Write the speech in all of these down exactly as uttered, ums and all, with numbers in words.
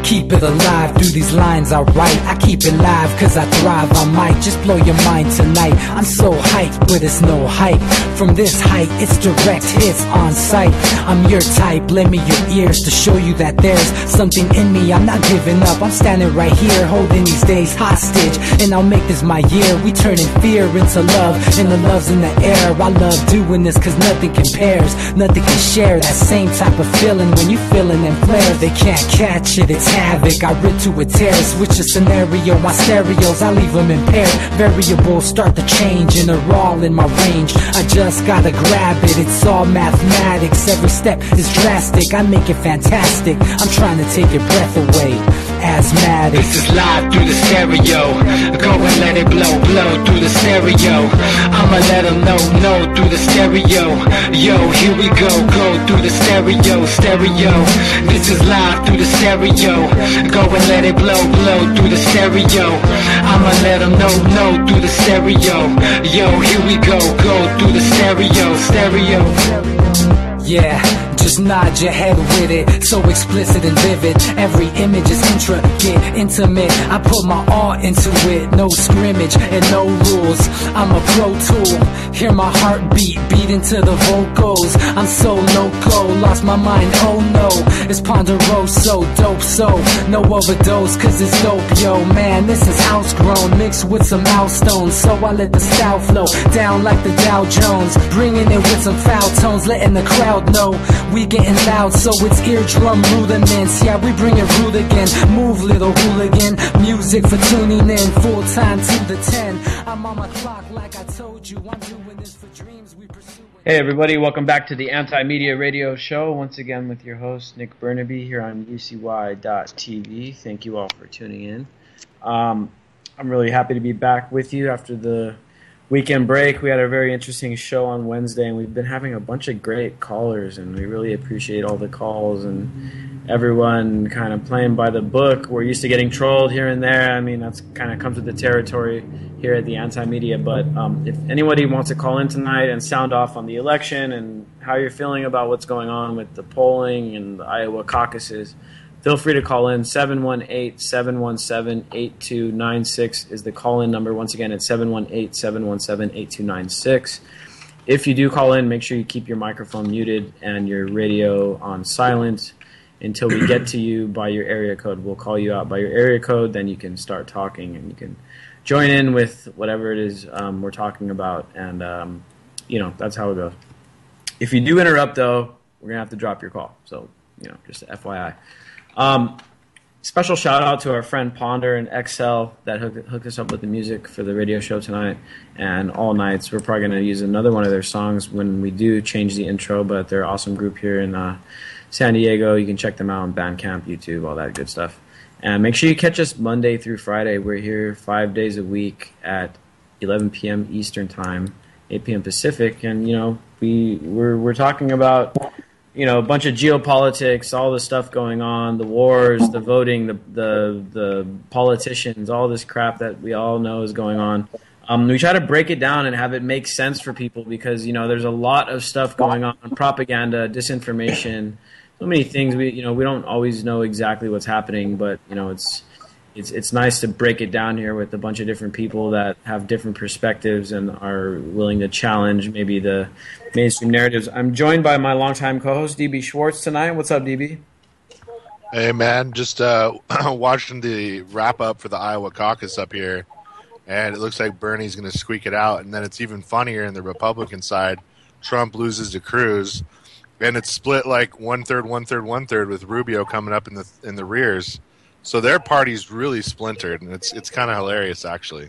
Keep it alive through these lines I write. I keep it live cause I thrive. I might just blow your mind tonight. I'm so hyped, but it's no hype. From this height, it's direct hits on sight. I'm your type, lend me your ears to show you that there's something in me. I'm not giving up, I'm standing right here, holding these days hostage. And I'll make this my year. We turning fear into love, and the love's in the air. I love doing this cause nothing compares. Nothing can share that same type of feeling when you feeling them flares. They can't catch it, it's havoc. I rip to a tear, switch a scenario. My stereos, I leave them impaired. Variables start to change and they're all in my range. I just gotta grab it, it's all mathematics. Every step is drastic, I make it fantastic. I'm trying to take your breath away. Asthmatic. This is live through the stereo. Go and let it blow, blow through the stereo. I'ma let them know, know through the stereo. Yo, here we go, go through the stereo, stereo. This is live through the stereo. Go and let it blow, blow through the stereo. I'ma let them know, know through the stereo. Yo, here we go, go through the stereo, stereo. Yeah, just nod your head with it, so explicit and vivid. Every image is intricate, intimate. I put my all into it, no scrimmage and no rules. I'm a pro tool, hear my heartbeat, beat into the vocals. I'm so loco, lost my mind, oh no. It's Ponderoso, dope so, no overdose cause it's dope, yo. Man, this is house grown, mixed with some milestones. So I let the style flow down like the Dow Jones, bringing it with some foul tones, letting the crowd know we getting loud, so it's eardrum rudiments. Yeah, we bring it rude again. Move, little hooligan. Music for tuning in, full time to the ten. I'm on my clock like I told you. I'm doing this for dreams we pursue. Hey everybody, welcome back to the Anti-Media Radio Show. Once again with your host Nick Burnaby here on U C Y dot T V. Thank you all for tuning in. Um, I'm really happy to be back with you after the weekend break. We had a very interesting show on Wednesday, and we've been having a bunch of great callers, and we really appreciate all the calls and everyone kind of playing by the book. We're used to getting trolled here and there. I mean, that's kind of comes with the territory here at the Anti-Media. But um, if anybody wants to call in tonight and sound off on the election and how you're feeling about what's going on with the polling and the Iowa caucuses, feel free to call in. Seven one eight, seven one seven, eight two nine six is the call-in number. Once again, it's seven one eight, seven one seven, eight two nine six. If you do call in, make sure you keep your microphone muted and your radio on silent until we get to you by your area code. We'll call you out by your area code, then you can start talking and you can join in with whatever it is um, we're talking about. And, um, you know, that's how it goes. If you do interrupt, though, we're going to have to drop your call. So, you know, just F Y I. Um, special shout out to our friend Ponder and X L that hooked, hooked us up with the music for the radio show tonight and all nights. We're probably going to use another one of their songs when we do change the intro, but they're an awesome group here in uh, San Diego. You can check them out on Bandcamp, YouTube, all that good stuff. And make sure you catch us Monday through Friday. We're here five days a week at eleven p.m. Eastern Time, eight p.m. Pacific, and you know we we're we're talking about you know, a bunch of geopolitics, all the stuff going on, the wars, the voting, the the the politicians, all this crap that we all know is going on. Um, we try to break it down and have it make sense for people because, you know, there's a lot of stuff going on, propaganda, disinformation, so many things. We, you know, we don't always know exactly what's happening, but, you know, it's it's it's nice to break it down here with a bunch of different people that have different perspectives and are willing to challenge maybe the mainstream narratives. I'm joined by my longtime co-host, D B Schwartz, tonight. What's up, D B? Hey, man. Just uh, watching the wrap-up for the Iowa caucus up here, and it looks like Bernie's going to squeak it out. And then it's even funnier in the Republican side. Trump loses to Cruz, and it's split like one-third, one-third, one-third with Rubio coming up in the in the rears. So their party's really splintered, and it's it's kind of hilarious, actually.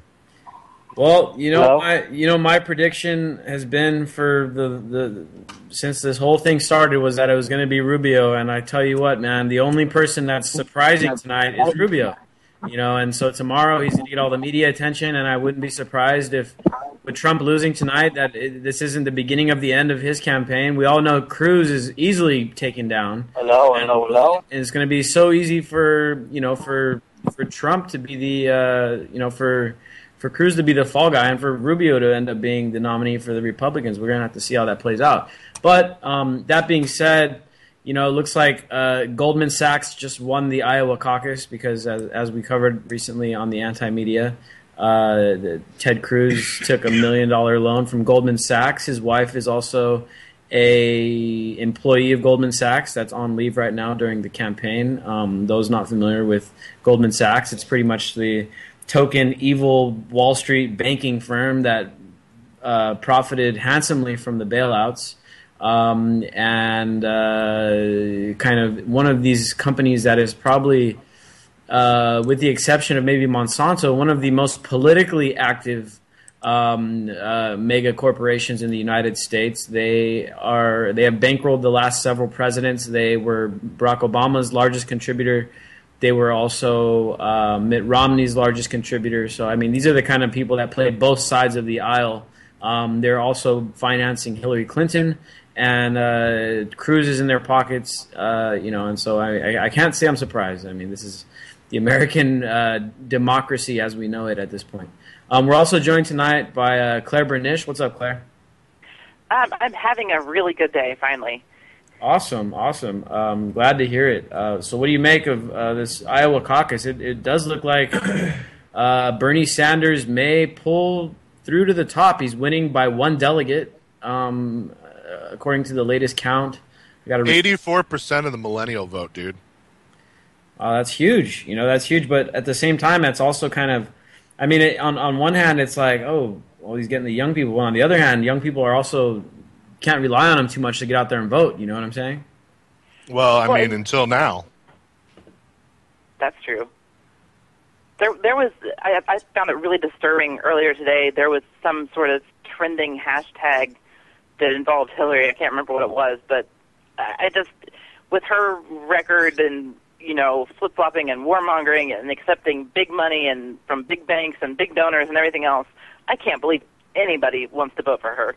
Well, you know, my, you know, my prediction has been for the, the since this whole thing started was that it was going to be Rubio, and I tell you what, man, the only person that's surprising tonight is Rubio. You know, and so tomorrow he's going to get all the media attention, and I wouldn't be surprised if, with Trump losing tonight, that it, this isn't the beginning of the end of his campaign. We all know Cruz is easily taken down. Hello, hello, hello. And it's going to be so easy for you know for for Trump to be the uh, you know for for Cruz to be the fall guy, and for Rubio to end up being the nominee for the Republicans. We're going to have to see how that plays out. But um, that being said, you know, it looks like uh, Goldman Sachs just won the Iowa caucus because, as, as we covered recently on the Anti-Media, uh, the, Ted Cruz took a million dollar loan from Goldman Sachs. His wife is also a employee of Goldman Sachs that's on leave right now during the campaign. Um, those not familiar with Goldman Sachs, it's pretty much the token evil Wall Street banking firm that uh, profited handsomely from the bailouts. Um, and uh, kind of one of these companies that is probably, uh, with the exception of maybe Monsanto, one of the most politically active um, uh, mega corporations in the United States. They are they have bankrolled the last several presidents. They were Barack Obama's largest contributor. They were also uh, Mitt Romney's largest contributor. So, I mean, these are the kind of people that play both sides of the aisle. Um, they're also financing Hillary Clinton. And uh, Cruz is in their pockets, uh, you know, and so I, I, I can't say I'm surprised. I mean, this is the American uh, democracy as we know it at this point. Um, we're also joined tonight by uh, Claire Bernish. What's up, Claire? Um, I'm having a really good day, finally. Awesome, awesome. Um, glad to hear it. Uh, so what do you make of uh, this Iowa caucus? It, it does look like uh, Bernie Sanders may pull through to the top. He's winning by one delegate. Um According to the latest count, I got re- eighty-four percent of the millennial vote, dude. Uh, that's huge. You know, that's huge. But at the same time, that's also kind of, I mean, it, on on one hand, it's like, oh, well, he's getting the young people. Well, on the other hand, young people are also can't rely on him too much to get out there and vote. You know what I'm saying? Well, I well, mean, until now. That's true. There, there was. I, I found it really disturbing earlier today. There was some sort of trending hashtag that involved Hillary. I can't remember what it was, but I just, with her record and, you know, flip-flopping and warmongering and accepting big money and from big banks and big donors and everything else, I can't believe anybody wants to vote for her.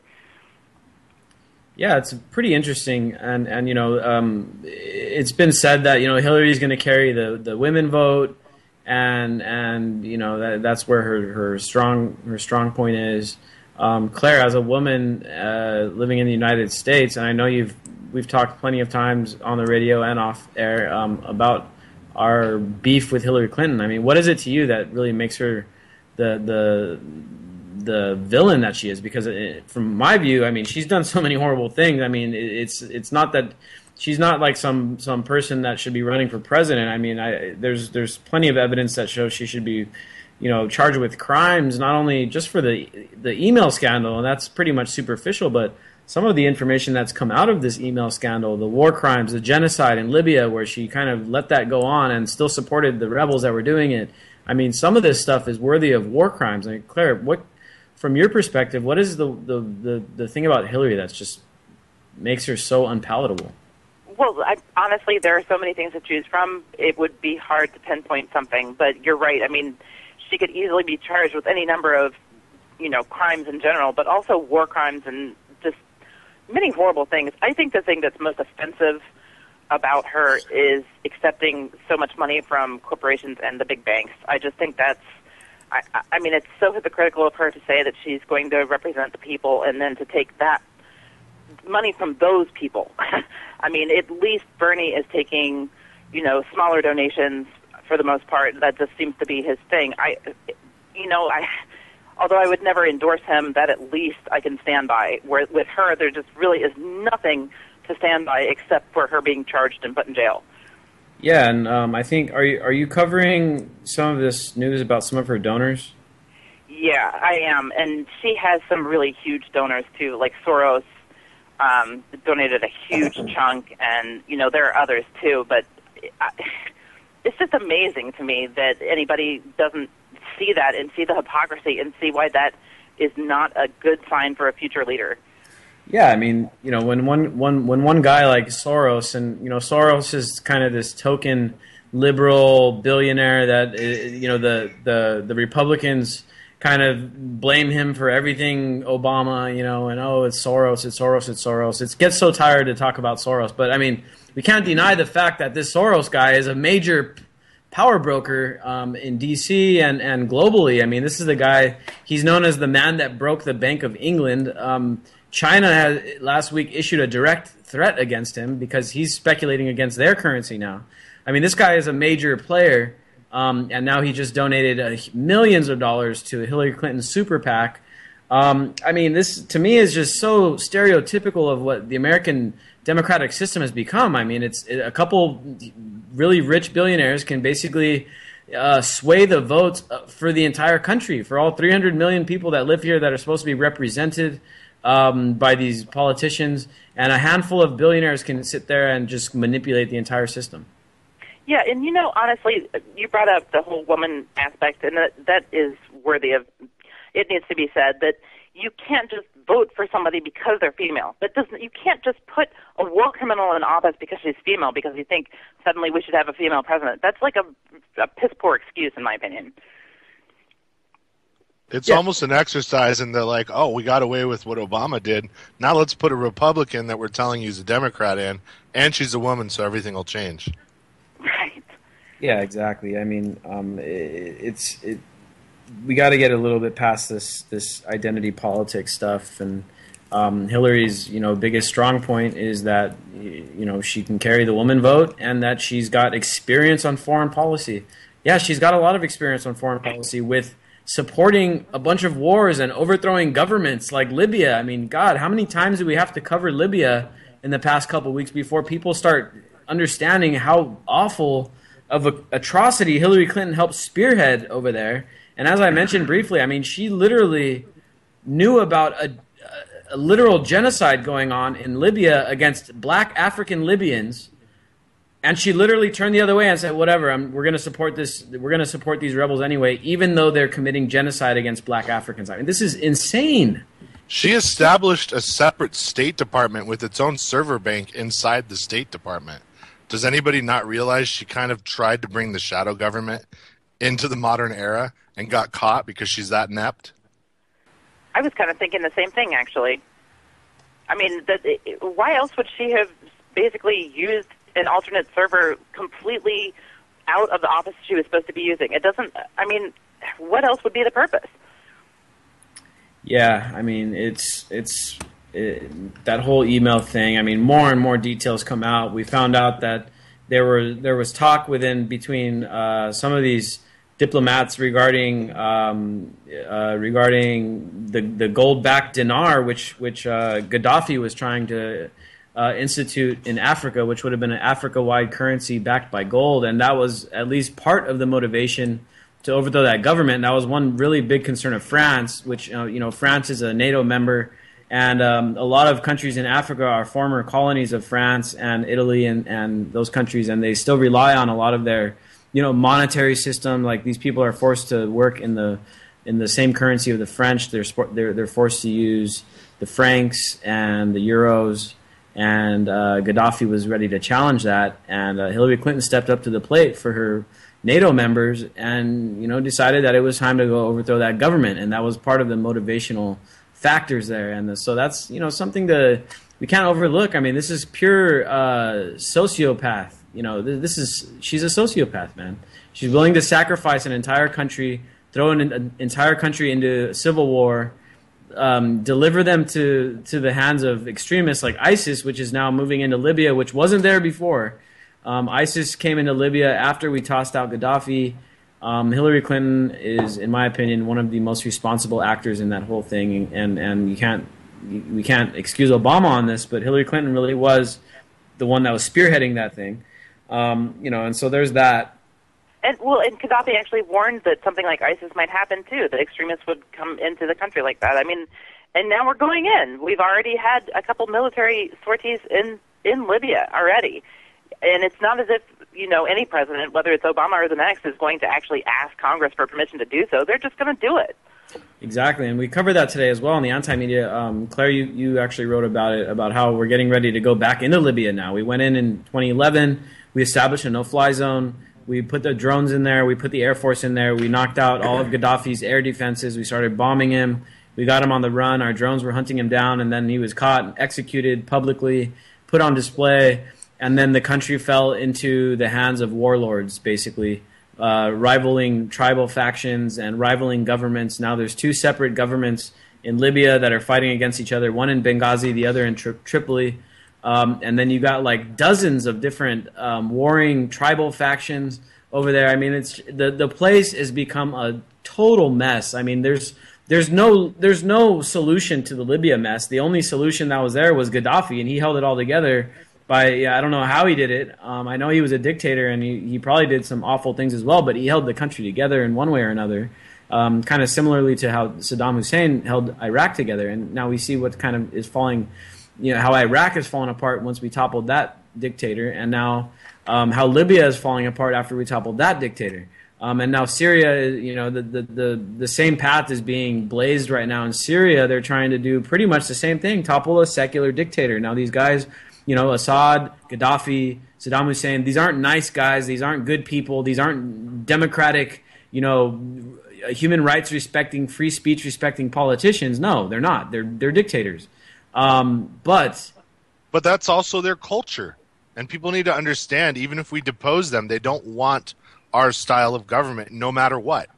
Yeah, it's pretty interesting, and, and you know, um, it's been said that, you know, Hillary's going to carry the, the women vote, and and you know that that's where her, her strong her strong point is. Um, Claire, as a woman uh, living in the United States, and I know you've we've talked plenty of times on the radio and off air um, about our beef with Hillary Clinton. I mean, what is it to you that really makes her the the the villain that she is? Because it, from my view, I mean, she's done so many horrible things. I mean, it, it's it's not that she's not like some some person that should be running for president. I mean, I, there's there's plenty of evidence that shows she should be, you know, charged with crimes, not only just for the the email scandal, and that's pretty much superficial, but some of the information that's come out of this email scandal, the war crimes, the genocide in Libya, where she kind of let that go on and still supported the rebels that were doing it. I mean, some of this stuff is worthy of war crimes. I mean, Claire, what, from your perspective, what is the the, the, the thing about Hillary that's just makes her so unpalatable? Well, I, honestly, there are so many things to choose from. It would be hard to pinpoint something, but you're right. I mean, she could easily be charged with any number of, you know, crimes in general, but also war crimes and just many horrible things. I think the thing that's most offensive about her is accepting so much money from corporations and the big banks. I just think that's, I, I mean, it's so hypocritical of her to say that she's going to represent the people and then to take that money from those people. I mean, at least Bernie is taking, you know, smaller donations for the most part. That just seems to be his thing. I, you know, I, although I would never endorse him, that at least I can stand by. Where with her, there just really is nothing to stand by except for her being charged and put in jail. Yeah, and um, I think, are you are you covering some of this news about some of her donors? Yeah, I am, and she has some really huge donors too, like Soros. Um, donated a huge chunk, and you know there are others too. But I, it's just amazing to me that anybody doesn't see that and see the hypocrisy and see why that is not a good sign for a future leader. Yeah, I mean, you know, when one one when one guy like Soros, and you know, Soros is kind of this token liberal billionaire that you know the the the Republicans kind of blame him for everything Obama, you know, and oh, it's Soros, it's Soros, it's Soros. It gets so tired to talk about Soros, but I mean, we can't deny the fact that this Soros guy is a major power broker um, in D C and, and globally. I mean, this is the guy, he's known as the man that broke the Bank of England. Um, China has last week issued a direct threat against him because he's speculating against their currency now. I mean, this guy is a major player, um, and now he just donated uh, millions of dollars to Hillary Clinton's super PAC. Um, I mean, this to me is just so stereotypical of what the American democratic system has become. I mean, it's a couple really rich billionaires can basically uh, sway the votes for the entire country, for all three hundred million people that live here that are supposed to be represented um, by these politicians, and a handful of billionaires can sit there and just manipulate the entire system. Yeah, and you know, honestly, you brought up the whole woman aspect, and that, that is worthy of, it needs to be said that you can't just vote for somebody because they're female. That doesn't. You can't just put a war criminal in office because she's female because you think suddenly we should have a female president. That's like a, a piss poor excuse, in my opinion. It's Yeah. almost an exercise in the like, oh, we got away with what Obama did. Now let's put a Republican that we're telling you is a Democrat in, and she's a woman, so everything will change. Right. Yeah, exactly. I mean, um, it, it's it. We got to get a little bit past this this identity politics stuff, and um, Hillary's you know biggest strong point is that you know she can carry the woman vote and that she's got experience on foreign policy. Yeah, she's got a lot of experience on foreign policy with supporting a bunch of wars and overthrowing governments like Libya. I mean, God, how many times do we have to cover Libya in the past couple of weeks before people start understanding how awful of an atrocity Hillary Clinton helped spearhead over there? And as I mentioned briefly, I mean, she literally knew about a, a literal genocide going on in Libya against black African Libyans, and she literally turned the other way and said, "Whatever, I'm, we're going to support this. We're going to support these rebels anyway, even though they're committing genocide against black Africans." I mean, this is insane. She established a separate State Department with its own server bank inside the State Department. Does anybody not realize she kind of tried to bring the shadow government into the modern era and got caught because she's that inept? I was kind of thinking the same thing, actually. I mean, that, why else would she have basically used an alternate server completely out of the office she was supposed to be using? It doesn't, I mean, what else would be the purpose? Yeah, I mean, it's it's it, that whole email thing. I mean, more and more details come out. We found out that there were there was talk within between uh, some of these diplomats regarding um, uh, regarding the the gold-backed dinar, which which uh, Gaddafi was trying to uh, institute in Africa, which would have been an Africa-wide currency backed by gold, and that was at least part of the motivation to overthrow that government. That was one really big concern of France, which uh, you know France is a NATO member, and um, a lot of countries in Africa are former colonies of France and Italy and, and those countries, and they still rely on a lot of their you know monetary system. Like, these people are forced to work in the in the same currency of the French. They're sport, they're they're forced to use the francs and the euros. And uh, Gaddafi was ready to challenge that, and uh, Hillary Clinton stepped up to the plate for her NATO members, and you know decided that it was time to go overthrow that government, and that was part of the motivational factors there. And the, so that's you know something to we can't overlook. I mean, this is pure uh, sociopath. You know, th- this is she's a sociopath, man. She's willing to sacrifice an entire country, throw an, an entire country into civil war. Um, deliver them to, to the hands of extremists like ISIS, which is now moving into Libya, which wasn't there before. Um, ISIS came into Libya after we tossed out Gaddafi. Um, Hillary Clinton is, in my opinion, one of the most responsible actors in that whole thing, and and you can't we can't excuse Obama on this, but Hillary Clinton really was the one that was spearheading that thing. Um, you know, and so there's that. And well, and Gaddafi actually warned that something like ISIS might happen too, that extremists would come into the country like that. I mean, and now we're going in. We've already had a couple military sorties in, in Libya already. And it's not as if, you know, any president, whether it's Obama or the next, is going to actually ask Congress for permission to do so. They're just going to do it. Exactly, and we covered that today as well in the anti-media. Um, Claire, you, you actually wrote about it, about how we're getting ready to go back into Libya now. We went in in twenty eleven. We established a no-fly zone. We put the drones in there. We put the Air Force in there. We knocked out all of Gaddafi's air defenses. We started bombing him. We got him on the run. Our drones were hunting him down, and then he was caught and executed publicly, put on display, and then the country fell into the hands of warlords, basically, uh, rivaling tribal factions and rivaling governments. Now there's two separate governments in Libya that are fighting against each other, one in Benghazi, the other in Tri- Tripoli. Um, and then you got like dozens of different um, warring tribal factions over there. I mean, it's the the place has become a total mess. I mean, there's there's no there's no solution to the Libya mess. The only solution that was there was Gaddafi, and he held it all together by, yeah, I don't know how he did it. Um, I know he was a dictator, and he, he probably did some awful things as well, but he held the country together in one way or another. Um, kind of similarly to how Saddam Hussein held Iraq together, and now we see what kind of is falling, you know, how Iraq has fallen apart once we toppled that dictator, and now um, how Libya is falling apart after we toppled that dictator. Um, and now Syria, you know, the, the, the, the same path is being blazed right now in Syria. They're trying to do pretty much the same thing, topple a secular dictator. Now these guys, you know, Assad, Gaddafi, Saddam Hussein, these aren't nice guys. These aren't good people. These aren't democratic, you know, human rights respecting, free speech respecting politicians. No, they're not. They're they're dictators. Um, but but that's also their culture, and people need to understand. Even if we depose them, they don't want our style of government, no matter what.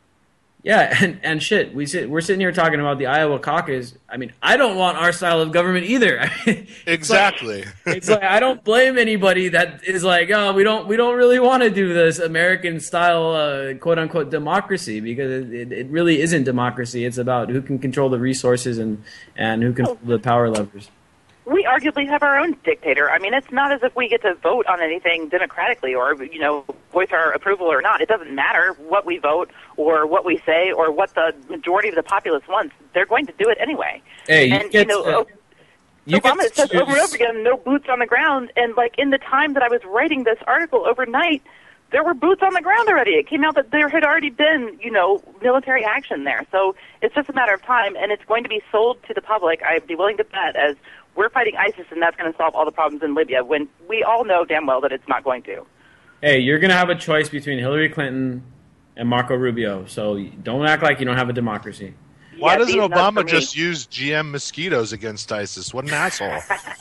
Yeah, and, and shit, we sit, we're sitting here talking about the Iowa caucus. I mean, I don't want our style of government either. it's exactly. Like, it's like I don't blame anybody that is like, oh, we don't we don't really want to do this American style, uh, quote unquote, democracy, because it, it really isn't democracy. It's about who can control the resources and and who can the power levers. We arguably have our own dictator. I mean, it's not as if we get to vote on anything democratically or, you know, voice our approval or not. It doesn't matter what we vote or what we say or what the majority of the populace wants. They're going to do it anyway. Hey, you and, get, you know, uh, you Obama get says choose. over and over again, no boots on the ground. And, like, in the time that I was writing this article overnight, there were boots on the ground already. It came out that there had already been, you know, military action there. So it's just a matter of time, and it's going to be sold to the public, I'd be willing to bet, as we're fighting ISIS and that's going to solve all the problems in Libya, when we all know damn well that it's not going to. Hey, you're going to have a choice between Hillary Clinton and Marco Rubio, so don't act like you don't have a democracy. Why Yeah, doesn't these nuts Obama for me. just use G M mosquitoes against ISIS? What an asshole.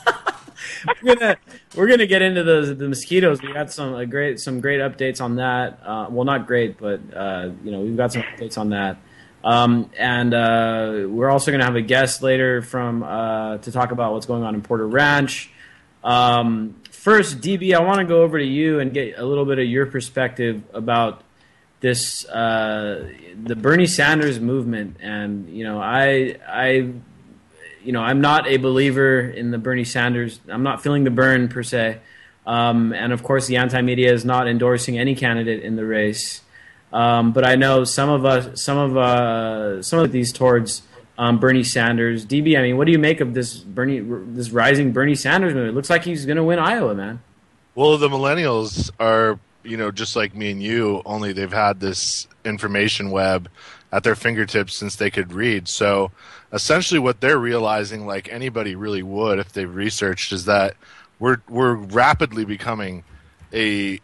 we're gonna we're gonna get into the the mosquitoes. We got some a great some great updates on that. Uh, well, not great, but uh, you know, we've got some updates on that. Um, and uh, we're also going to have a guest later from uh, to talk about what's going on in Porter Ranch. Um, first, D B, I want to go over to you and get a little bit of your perspective about this uh, the Bernie Sanders movement. And you know, I I you know I'm not a believer in the Bernie Sanders. I'm not feeling the burn per se. Um, and of course, the anti-media is not endorsing any candidate in the race. Um, but I know some of us, some of uh, some of these towards um, Bernie Sanders. D B, I mean, what do you make of this Bernie, this rising Bernie Sanders movement? It looks like he's going to win Iowa, man. Well, the millennials are, you know, just like me and you, only they've had this information web at their fingertips since they could read. So essentially what they're realizing, like anybody really would if they've researched, is that we're we're rapidly becoming a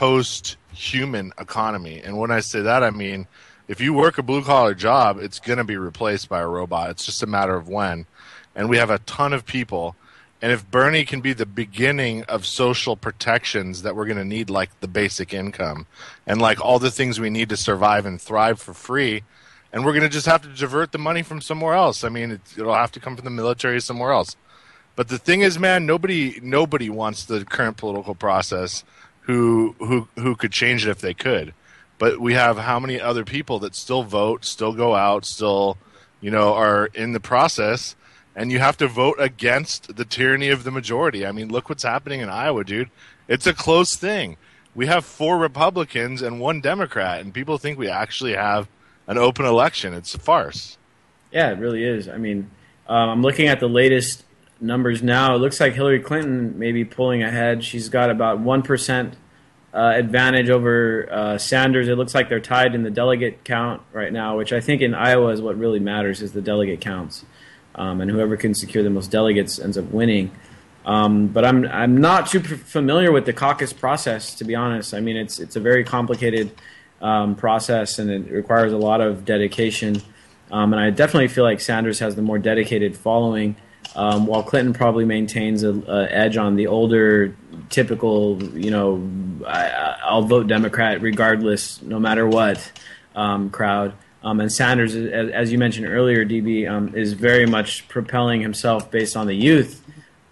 post-human economy. And when I say that, I mean, if you work a blue-collar job, it's going to be replaced by a robot. It's just a matter of when. And we have a ton of people. And if Bernie can be the beginning of social protections that we're going to need, like the basic income and like all the things we need to survive and thrive for free, and we're going to just have to divert the money from somewhere else. I mean, it's, it'll have to come from the military somewhere else. But the thing is, man, nobody nobody wants the current political process who who who could change it if they could. But we have how many other people that still vote, still go out, still, you know, are in the process, and you have to vote against the tyranny of the majority. I mean, look what's happening in Iowa, dude. It's a close thing. We have four Republicans and one Democrat, and people think we actually have an open election. It's a farce. Yeah, it really is. I mean, um, I'm looking at the latest numbers now. It looks like Hillary Clinton may be pulling ahead. She's got about one percent uh, advantage over uh, Sanders. It looks like they're tied in the delegate count right now, which I think in Iowa is what really matters, is the delegate counts. Um, and whoever can secure the most delegates ends up winning. Um, but I'm I'm not too familiar with the caucus process, to be honest. I mean, it's it's a very complicated um, process, and it requires a lot of dedication. Um, and I definitely feel like Sanders has the more dedicated following, um, while Clinton probably maintains a, a edge on the older, typical, you know, I, I'll vote Democrat regardless, no matter what, um, crowd. Um, and Sanders, as, as you mentioned earlier, D B, um, is very much propelling himself based on the youth.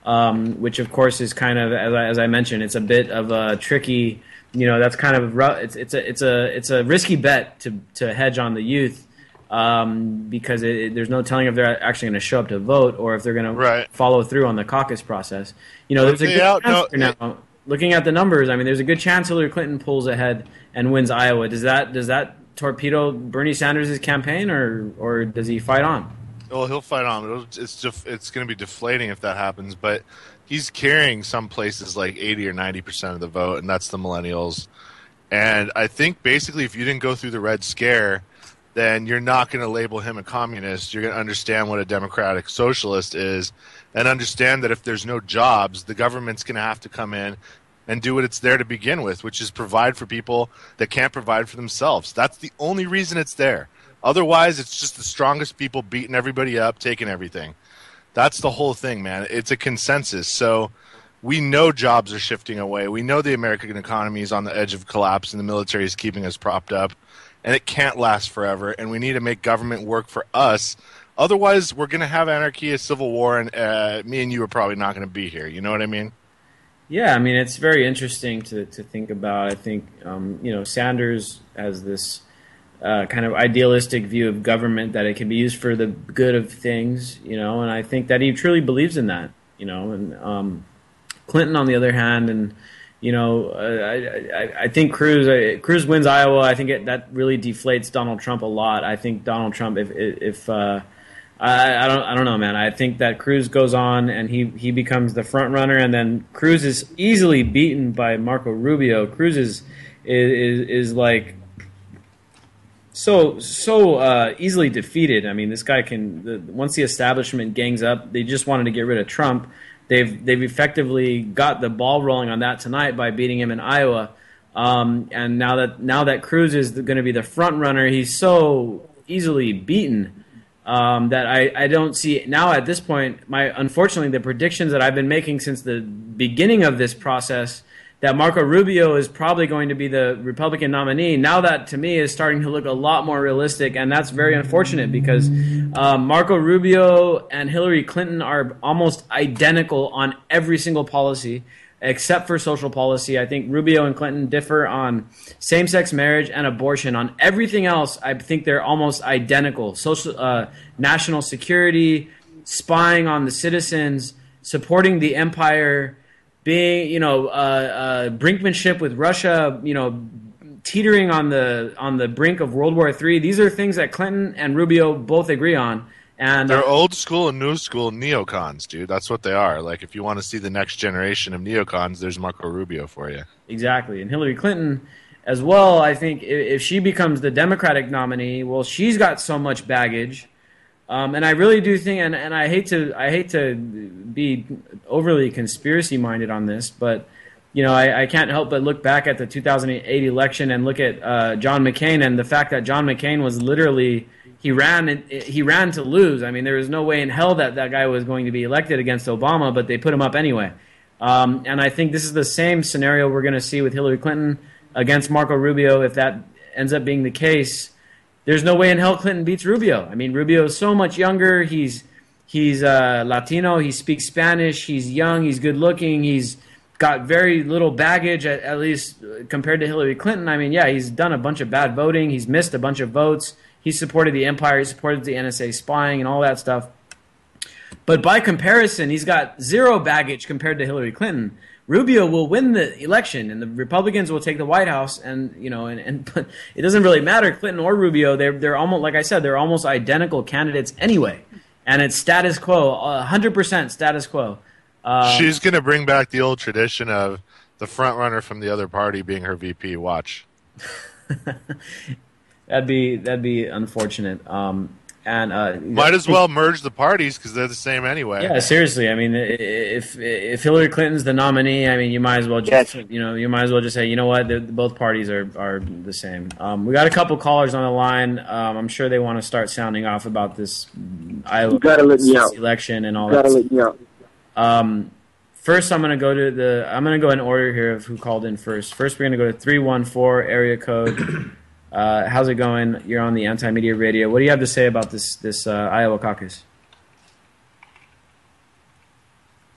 um, which of course is kind of, as I, as I mentioned, it's a bit of a tricky. You know, that's kind of rough. It's it's a it's a it's a risky bet to to hedge on the youth. Um, because it, it, there's no telling if they're actually going to show up to vote or if they're going Right. to follow through on the caucus process. You know, But there's a they good out- chance no, here now. Looking at the numbers, I mean, there's a good chance Hillary Clinton pulls ahead and wins Iowa. Does that does that torpedo Bernie Sanders' campaign, or or does he fight on? Well, he'll fight on. It'll, it's def, it's going to be deflating if that happens. But he's carrying some places like eighty or ninety percent of the vote, and that's the millennials. And I think basically, if you didn't go through the Red Scare, then you're not going to label him a communist. You're going to understand what a democratic socialist is, and understand that if there's no jobs, the government's going to have to come in and do what it's there to begin with, which is provide for people that can't provide for themselves. That's the only reason it's there. Otherwise, it's just the strongest people beating everybody up, taking everything. That's the whole thing, man. It's a consensus. So we know jobs are shifting away. We know the American economy is on the edge of collapse, and the military is keeping us propped up. And it can't last forever, and we need to make government work for us. Otherwise, we're going to have anarchy, a civil war, and uh, me and you are probably not going to be here. You know what I mean? Yeah, I mean, it's very interesting to, to think about. I think, um, you know, Sanders has this uh, kind of idealistic view of government, that it can be used for the good of things, you know, and I think that he truly believes in that, you know. And um, Clinton, on the other hand, and, you know, uh, I, I, I think Cruz, uh, Cruz wins Iowa. I think it, that really deflates Donald Trump a lot. I think Donald Trump, if, if uh, I, I don't, I don't know, man. I think that Cruz goes on and he, he becomes the front runner, and then Cruz is easily beaten by Marco Rubio. Cruz is is is, is like so so uh, easily defeated. I mean, this guy can. The, once the establishment gangs up, they just wanted to get rid of Trump. They've they've effectively got the ball rolling on that tonight by beating him in Iowa. Um, and now that now that Cruz is going to be the front runner, he's so easily beaten. Um, that I, I don't see now at this point. My unfortunately, the predictions that I've been making since the beginning of this process, that Marco Rubio is probably going to be the Republican nominee, now that to me is starting to look a lot more realistic, and that's very unfortunate because um, Marco Rubio and Hillary Clinton are almost identical on every single policy except for social policy. I think Rubio and Clinton differ on same-sex marriage and abortion. On everything else, I think they're almost identical. Social, uh, national security, spying on the citizens, supporting the empire, being, you know, uh, uh, brinkmanship with Russia, you know, teetering on the on the brink of World War Three. These are things that Clinton and Rubio both agree on. And they're uh, old school and new school neocons, dude. That's what they are. Like, if you want to see the next generation of neocons, there's Marco Rubio for you. Exactly. And Hillary Clinton as well, I think if, if she becomes the Democratic nominee, well, she's got so much baggage. Um, and I really do think, and, and I hate to I hate to be overly conspiracy minded on this, but you know I, I can't help but look back at the two thousand eight election and look at uh, John McCain, and the fact that John McCain was literally he ran he ran to lose. I mean, there was no way in hell that that guy was going to be elected against Obama, but they put him up anyway. Um, and I think this is the same scenario we're going to see with Hillary Clinton against Marco Rubio. If that ends up being the case, there's no way in hell Clinton beats Rubio. I mean, Rubio is so much younger. He's he's uh, Latino. He speaks Spanish. He's young. He's good looking. He's got very little baggage, at, at least compared to Hillary Clinton. I mean, yeah, he's done a bunch of bad voting. He's missed a bunch of votes. He supported the empire. He supported the N S A spying and all that stuff. But by comparison, he's got zero baggage compared to Hillary Clinton. Rubio will win the election, and the Republicans will take the White House. And you know, and, and but it doesn't really matter, Clinton or Rubio. They're they're almost, like I said, they're almost identical candidates anyway. And it's status quo, one hundred percent status quo. Um, She's going to bring back the old tradition of the front runner from the other party being her V P. Watch. that'd be that'd be unfortunate. Um, and uh, might as well merge the parties because they're the same anyway. Yeah, seriously. I mean, if if Hillary Clinton's the nominee, I mean, you might as well just yes. you know you might as well just say, you know what, both parties are are the same. Um, we got a couple callers on the line. Um, I'm sure they want to start sounding off about this Iowa election and all you gotta that. Let me out. Um, first, I'm going to go to the. I'm going to go in order here of who called in first. First, we're going to go to three one four area code. Uh, how's it going? You're on the Anti-Media Radio. What do you have to say about this this uh, Iowa caucus?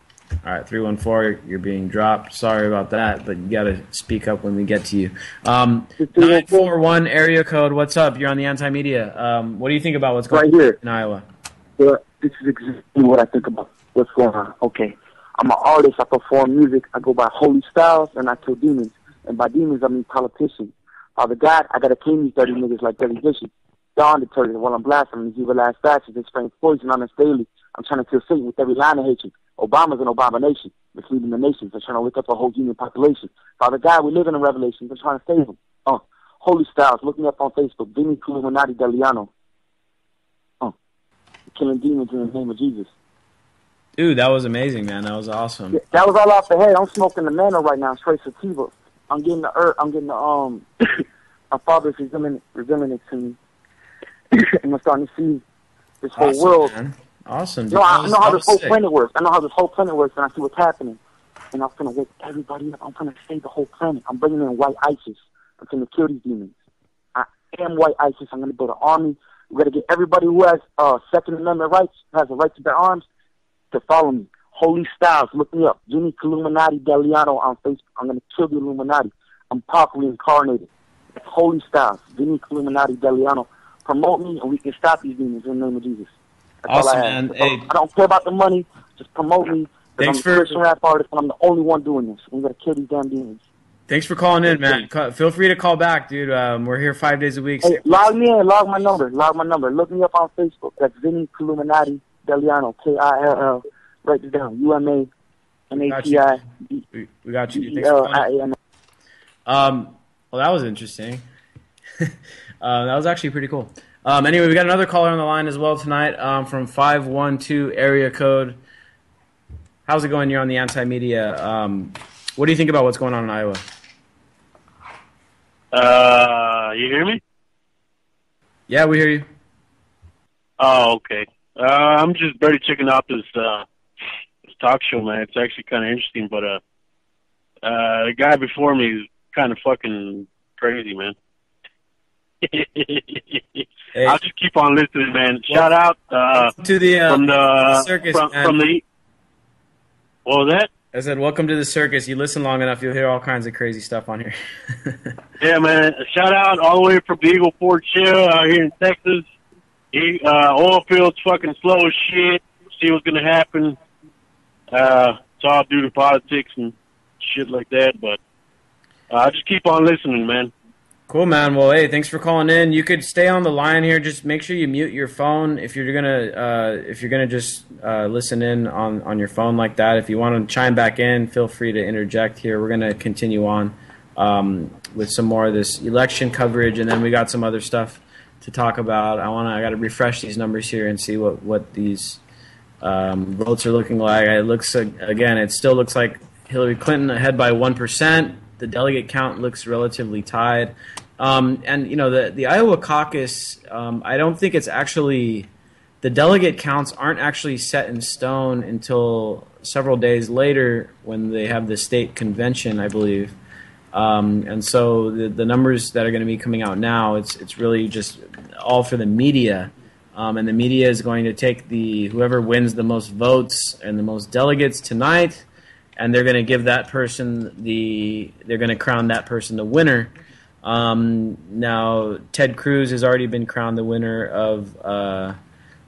All right, three one four, you're being dropped. Sorry about that, but you got to speak up when we get to you. Um, nine four one area code, what's up? You're on the Anti-Media. Um, what do you think about what's going right on here in Iowa? Yeah, this is exactly what I think about what's going on. Okay, I'm an artist. I perform music. I go by Holy Styles, and I kill demons. And by demons, I mean politicians. Father God, I got to clean these dirty niggas like dirty dishes. Dawn detergent while I'm blasting these evil ass fascists. They spraying poison on us daily. I'm trying to kill Satan with every line of hatred. Obama's an abomination, misleading the nations. They're trying to wake up a whole human population. Father God, we live in a revelation. They're trying to save them. Oh, Holy Styles, look me up on Facebook. Vini Illuminati Deliano. Oh, killing demons in the name of Jesus. Dude, that was amazing, man. That was awesome. Yeah, that was all off the head. I'm smoking the Nano right now, straight sativa. I'm getting the earth. I'm getting the um. My father's revealing, revealing it to me, and I'm starting to see this whole Awesome, world. man. Awesome. Dude. No, I That was- know how that this was whole sick. planet works. I know how this whole planet works, and I see what's happening. And I'm gonna wake everybody up. I'm gonna save the whole planet. I'm bringing in white ISIS. I'm gonna kill these demons. I am white ISIS. I'm gonna build an army. We're gonna get everybody who has uh, Second Amendment rights, who has the right to bear arms, to follow me. Holy Styles, look me up. Unique Illuminati Deliano on Facebook. I'm gonna kill the Illuminati. I'm properly incarnated. Holy Styles, Unique Illuminati Deliano. Promote me, and we can stop these demons in the name of Jesus. That's all Awesome, I have. man. That's all- Hey. I don't care about the money. Just promote me. 'Cause Thanks I'm for- a Christian rap artist, and I'm the only one doing this. We gotta kill these damn demons. Thanks for calling in, man. Ca- Feel free to call back, dude. Um, we're here five days a week. Hey, log me in. Log my number. Log my number. Look me up on Facebook. That's Vinny Illuminati Deliano. K I L L. Write it down. U M A N A T I D We, we got you. E Thanks for L calling I in. A N. Um, well, that was interesting. uh, that was actually pretty cool. Um, anyway, we got another caller on the line as well tonight um, from five one two area code. How's it going? You're on the Anti-Media. Um, what do you think about what's going on in Iowa? Uh, you hear me? Yeah, we hear you. Oh, okay. Uh, I'm just barely checking out this uh this talk show, man. It's actually kind of interesting, but uh, uh, the guy before me is kind of fucking crazy, man. Hey. I'll just keep on listening, man. Shout out uh to the uh, from the circus, from, man. from the. What was that? I said, welcome to the circus. You listen long enough, you'll hear all kinds of crazy stuff on here. Yeah, man. Shout out all the way from the Eagle Ford Shell out here in Texas. He, uh, oil fields fucking slow as shit. See what's gonna happen. Uh, it's all due to politics and shit like that. But uh, just keep on listening, man. Cool, man. Well, hey, thanks for calling in. You could stay on the line here. Just make sure you mute your phone if you're gonna uh, if you're gonna just uh, listen in on, on your phone like that. If you want to chime back in, feel free to interject here. We're gonna continue on um, with some more of this election coverage, and then we got some other stuff to talk about. I wanna I got to refresh these numbers here and see what what these um, votes are looking like. It looks again, it still looks like Hillary Clinton ahead by one percent. The delegate count looks relatively tied. Um, and, you know, the, the Iowa caucus, um, I don't think it's actually, the delegate counts aren't actually set in stone until several days later when they have the state convention, I believe. Um, and so the, the numbers that are going to be coming out now, it's it's really just all for the media. Um, and the media is going to take the whoever wins the most votes and the most delegates tonight, and they're going to give that person the they're going to crown that person the winner. Um, now Ted Cruz has already been crowned the winner of uh,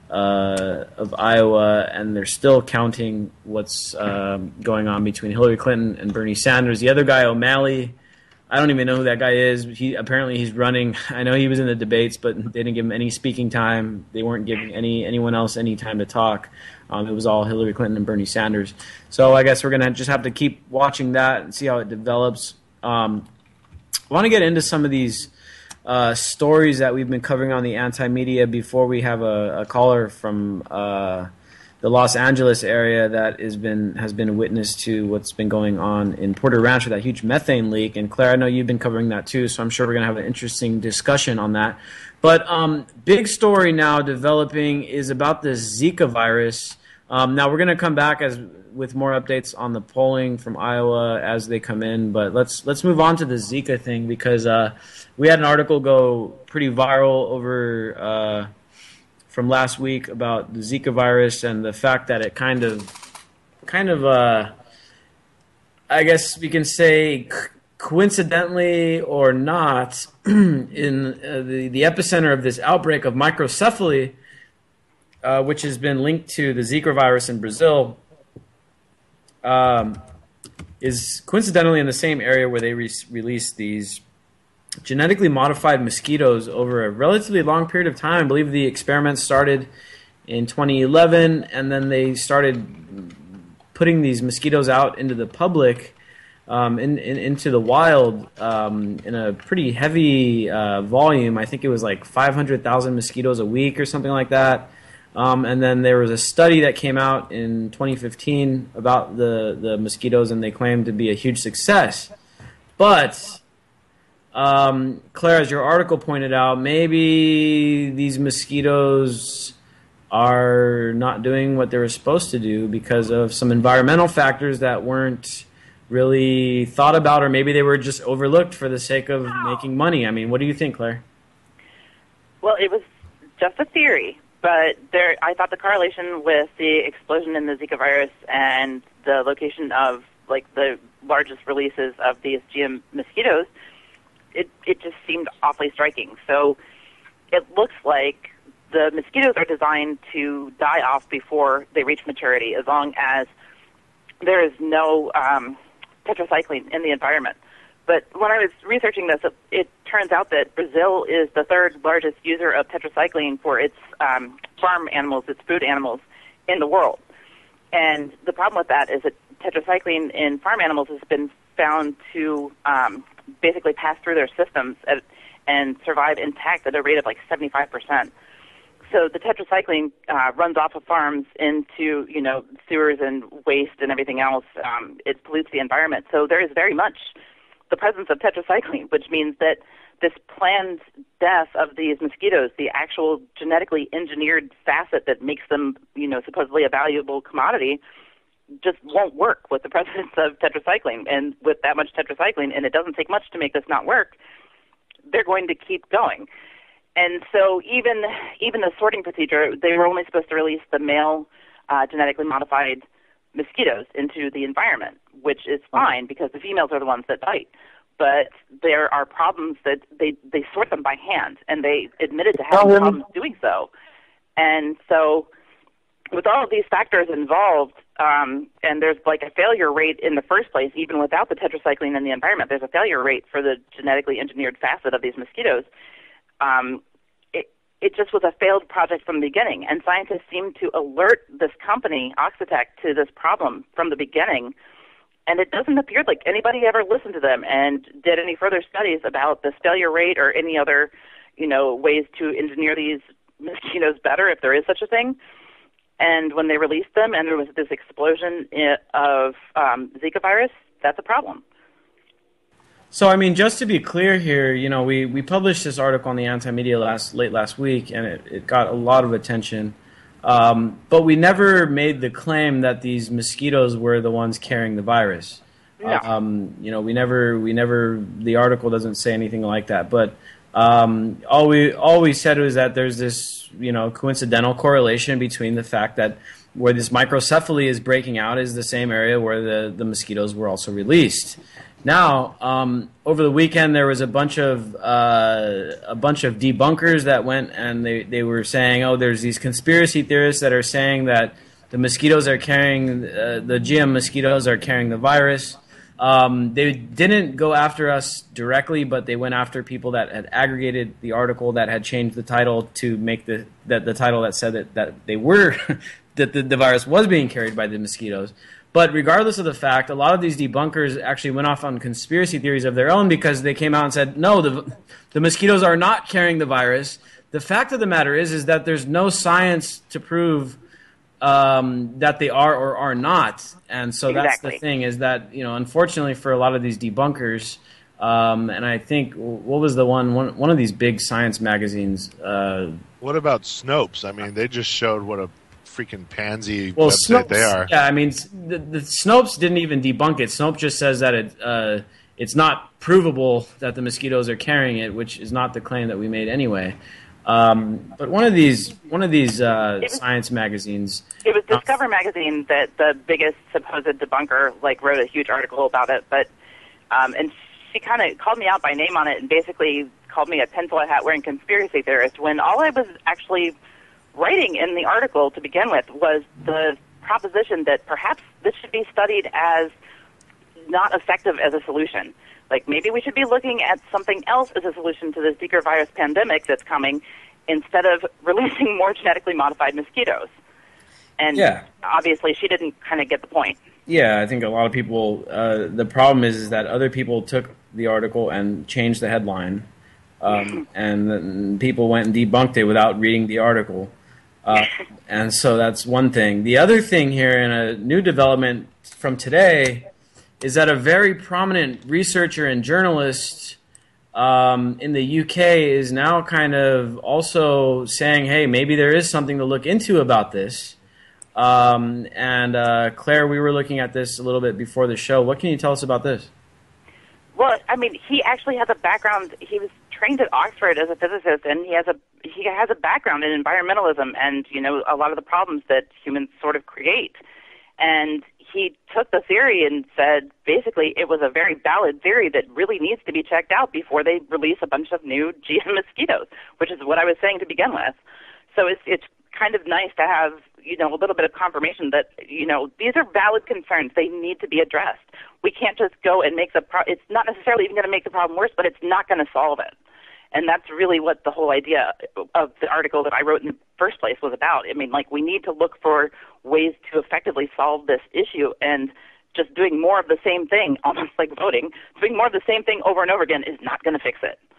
uh, of Iowa, and they're still counting what's um, going on between Hillary Clinton and Bernie Sanders. The other guy, O'Malley, I don't even know who that guy is. He apparently he's running. I know he was in the debates, but they didn't give him any speaking time. They weren't giving any anyone else any time to talk. Um, it was all Hillary Clinton and Bernie Sanders. So I guess we're gonna just have to keep watching that and see how it develops. Um, I want to get into some of these uh, stories that we've been covering on the Anti-Media before we have a, a caller from uh, the Los Angeles area that has been has been witness to what's been going on in Porter Ranch with that huge methane leak. And Claire, I know you've been covering that too, so I'm sure we're going to have an interesting discussion on that. But um, big story now developing is about the Zika virus. Um, now we're going to come back as with more updates on the polling from Iowa as they come in, but let's let's move on to the Zika thing because uh, we had an article go pretty viral over uh, from last week about the Zika virus and the fact that it kind of kind of, uh, I guess we can say, coincidentally or not, in uh, the, the epicenter of this outbreak of microcephaly, uh, which has been linked to the Zika virus in Brazil, um, is coincidentally in the same area where they re- released these genetically modified mosquitoes over a relatively long period of time. I believe the experiment started in twenty eleven, and then they started putting these mosquitoes out into the public, um, in, in, into the wild, um, in a pretty heavy uh, volume. I think it was like five hundred thousand mosquitoes a week or something like that. Um, and then there was a study that came out in twenty fifteen about the, the mosquitoes, and they claimed to be a huge success. But, um, Claire, as your article pointed out, maybe these mosquitoes are not doing what they were supposed to do because of some environmental factors that weren't really thought about, or maybe they were just overlooked for the sake of making money. I mean, what do you think, Claire? Well, it was just a theory, but there, I thought the correlation with the explosion in the Zika virus and the location of like the largest releases of these G M mosquitoes, it it just seemed awfully striking. So it looks like the mosquitoes are designed to die off before they reach maturity, as long as there is no um, tetracycline in the environment. But when I was researching this, it, it turns out that Brazil is the third largest user of tetracycline for its um, farm animals, its food animals, in the world. And the problem with that is that tetracycline in farm animals has been found to um, basically pass through their systems at, and survive intact at a rate of like seventy-five percent. So the tetracycline uh, runs off of farms into, you know, sewers and waste and everything else. Um, it pollutes the environment. So there is very much the presence of tetracycline, which means that this planned death of these mosquitoes, the actual genetically engineered facet that makes them, you know, supposedly a valuable commodity, just won't work with the presence of tetracycline. And with that much tetracycline, and it doesn't take much to make this not work, they're going to keep going. And so even even the sorting procedure, they were only supposed to release the male uh, genetically modified mosquitoes into the environment, which is fine because the females are the ones that bite. But there are problems that they, they sort them by hand, and they admitted to having Oh, problems doing so. And so with all of these factors involved, um, and there's like a failure rate in the first place, even without the tetracycline in the environment, there's a failure rate for the genetically engineered facet of these mosquitoes. Um, it, it just was a failed project from the beginning, and scientists seem to alert this company, Oxitec, to this problem from the beginning, and it doesn't appear like anybody ever listened to them and did any further studies about this failure rate or any other, you know, ways to engineer these mosquitoes better, if there is such a thing. And when they released them and there was this explosion of um, Zika virus, that's a problem. So, I mean, just to be clear here, you know, we, we published this article on the Anti-Media last late last week, and it, it got a lot of attention. Um, but we never made the claim that these mosquitoes were the ones carrying the virus. No. Um, you know, we never, we never, the article doesn't say anything like that. But um, all we all we said was that there's this, you know, coincidental correlation between the fact that where this microcephaly is breaking out is the same area where the, the mosquitoes were also released. Now, um, over the weekend, there was a bunch of uh, a bunch of debunkers that went and they, they were saying, oh, there's these conspiracy theorists that are saying that the mosquitoes are carrying, uh, the G M mosquitoes are carrying the virus. Um, they didn't go after us directly, but they went after people that had aggregated the article that had changed the title to make the that the title that said that, that they were that the, the virus was being carried by the mosquitoes. But regardless of the fact, a lot of these debunkers actually went off on conspiracy theories of their own because they came out and said, no, the, the mosquitoes are not carrying the virus. The fact of the matter is, is that there's no science to prove um, that they are or are not. And so Exactly. That's the thing is that, you know, unfortunately for a lot of these debunkers, um, and I think, what was the one, one, one of these big science magazines? Uh, What about Snopes? I mean, they just showed what a freaking pansy well, website Snopes, they are. Yeah, I mean, the, the Snopes didn't even debunk it. Snopes just says that it uh, it's not provable that the mosquitoes are carrying it, which is not the claim that we made anyway. Um, but one of these one of these uh, was, science magazines. It was Discover uh, magazine that the biggest supposed debunker like wrote a huge article about it. But um, and she kind of called me out by name on it and basically called me a tinfoil hat wearing conspiracy theorist. When all I was actually writing in the article to begin with was the proposition that perhaps this should be studied as not effective as a solution. Like maybe we should be looking at something else as a solution to this Zika virus pandemic that's coming instead of releasing more genetically modified mosquitoes. And yeah. obviously she didn't kind of get the point. Yeah, I think a lot of people, uh, the problem is, is that other people took the article and changed the headline, um, and then people went and debunked it without reading the article. Uh, and so that's one thing. The other thing here, in a new development from today, is that a very prominent researcher and journalist um, in the U K is now kind of also saying, hey, maybe there is something to look into about this. Um, and uh, Claire, we were looking at this a little bit before the show. What can you tell us about this? Well, I mean, he actually has a background. He was trained at Oxford as a physicist, and he has a he has a background in environmentalism and, you know, a lot of the problems that humans sort of create. And he took the theory and said, basically, it was a very valid theory that really needs to be checked out before they release a bunch of new G M mosquitoes, which is what I was saying to begin with. So it's it's kind of nice to have, you know, a little bit of confirmation that, you know, these are valid concerns. They need to be addressed. We can't just go and make the pro- it's not necessarily even going to make the problem worse, but it's not going to solve it. And that's really what the whole idea of the article that I wrote in the first place was about. I mean, like, we need to look for ways to effectively solve this issue, and just doing more of the same thing, almost like voting, doing more of the same thing over and over again is not going to fix it.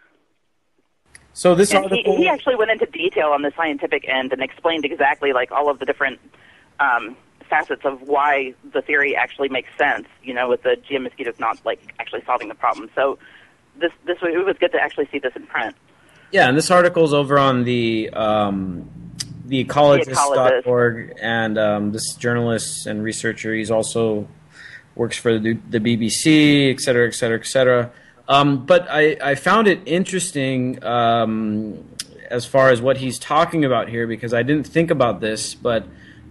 So this and article... he, he actually went into detail on the scientific end and explained exactly, like, all of the different um, facets of why the theory actually makes sense, you know, with the G M mosquitoes not, like, actually solving the problem. So this, this it was good to actually see this in print. Yeah, and this article is over on the um, the ecologist dot org, and um, this journalist and researcher, he's also works for the, the B B C, et cetera, et cetera, et cetera. Um, but I, I found it interesting um, as far as what he's talking about here, because I didn't think about this, but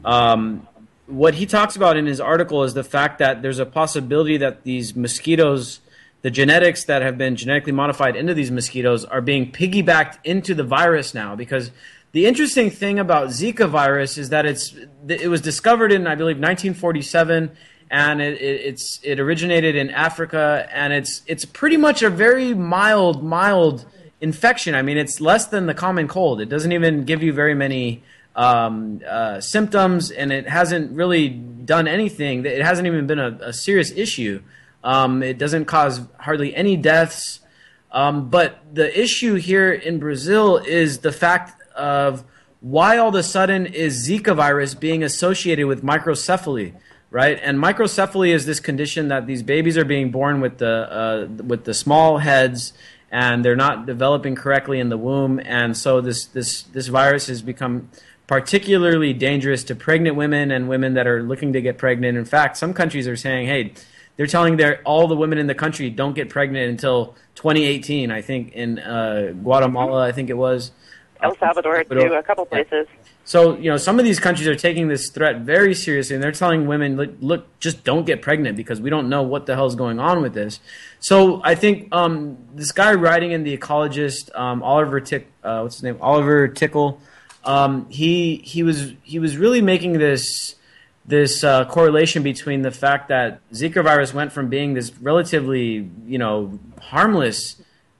um, what he talks about in his article is the fact that there's a possibility that these mosquitoes, the genetics that have been genetically modified into these mosquitoes, are being piggybacked into the virus now. Because the interesting thing about Zika virus is that it's it was discovered in, I believe, nineteen forty-seven, and it, it it's it originated in Africa, and it's it's pretty much a very mild mild infection. I mean, it's less than the common cold. It doesn't even give you very many um, uh, symptoms, and it hasn't really done anything. It hasn't even been a, a serious issue. Um, it doesn't cause hardly any deaths. Um, but the issue here in Brazil is the fact of why all of a sudden is Zika virus being associated with microcephaly, right? And microcephaly is this condition that these babies are being born with the uh, with the small heads, and they're not developing correctly in the womb, and so this this this virus has become particularly dangerous to pregnant women and women that are looking to get pregnant. In fact, some countries are saying, hey, they're telling their all the women in the country don't get pregnant until twenty eighteen. I think in uh, Guatemala, I think it was. El Salvador, too, a couple places. So, you know, some of these countries are taking this threat very seriously, and they're telling women, look, look just don't get pregnant because we don't know what the hell is going on with this. So I think um, this guy writing in The Ecologist, um, Oliver Tick, uh, what's his name, Oliver Tickle, um, he he was he was really making this this uh, correlation between the fact that Zika virus went from being this relatively, you know, harmless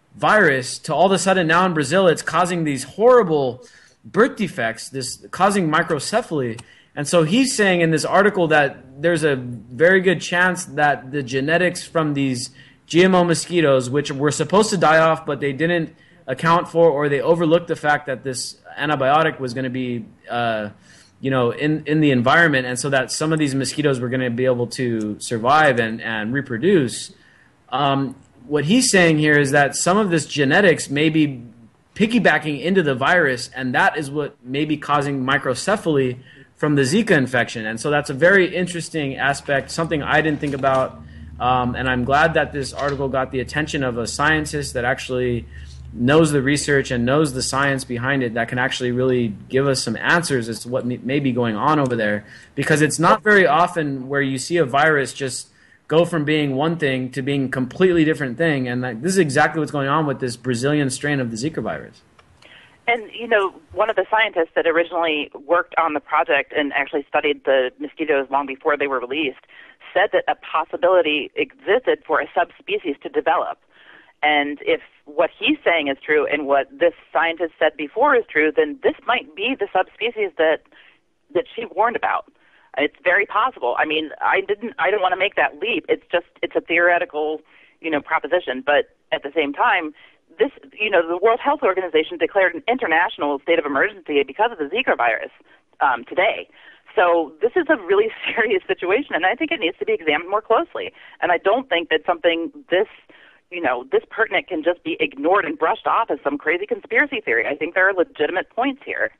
virus to all of a sudden now in Brazil it's causing these horrible birth defects, this causing microcephaly. And so he's saying in this article that there's a very good chance that the genetics from these G M O mosquitoes, which were supposed to die off but they didn't account for, or they overlooked the fact that this antibiotic was going to be uh, you know, in, in the environment, and so that some of these mosquitoes were going to be able to survive and, and reproduce. Um, what he's saying here is that some of this genetics may be piggybacking into the virus, and that is what may be causing microcephaly from the Zika infection. And so that's a very interesting aspect, something I didn't think about, um, and I'm glad that this article got the attention of a scientist that actually knows the research and knows the science behind it that can actually really give us some answers as to what may, may be going on over there. Because it's not very often where you see a virus just go from being one thing to being a completely different thing. And like, this is exactly what's going on with this Brazilian strain of the Zika virus. And, you know, one of the scientists that originally worked on the project and actually studied the mosquitoes long before they were released said that a possibility existed for a subspecies to develop. And if what he's saying is true and what this scientist said before is true, then this might be the subspecies that that she warned about. It's very possible. I mean, I didn't I don't want to make that leap. It's just it's a theoretical, you know, proposition, but at the same time, this, you know, the World Health Organization declared an international state of emergency because of the Zika virus um, today. So this is a really serious situation, and I think it needs to be examined more closely. And I don't think that something this you know, this pertinent can just be ignored and brushed off as some crazy conspiracy theory. I think there are legitimate points here.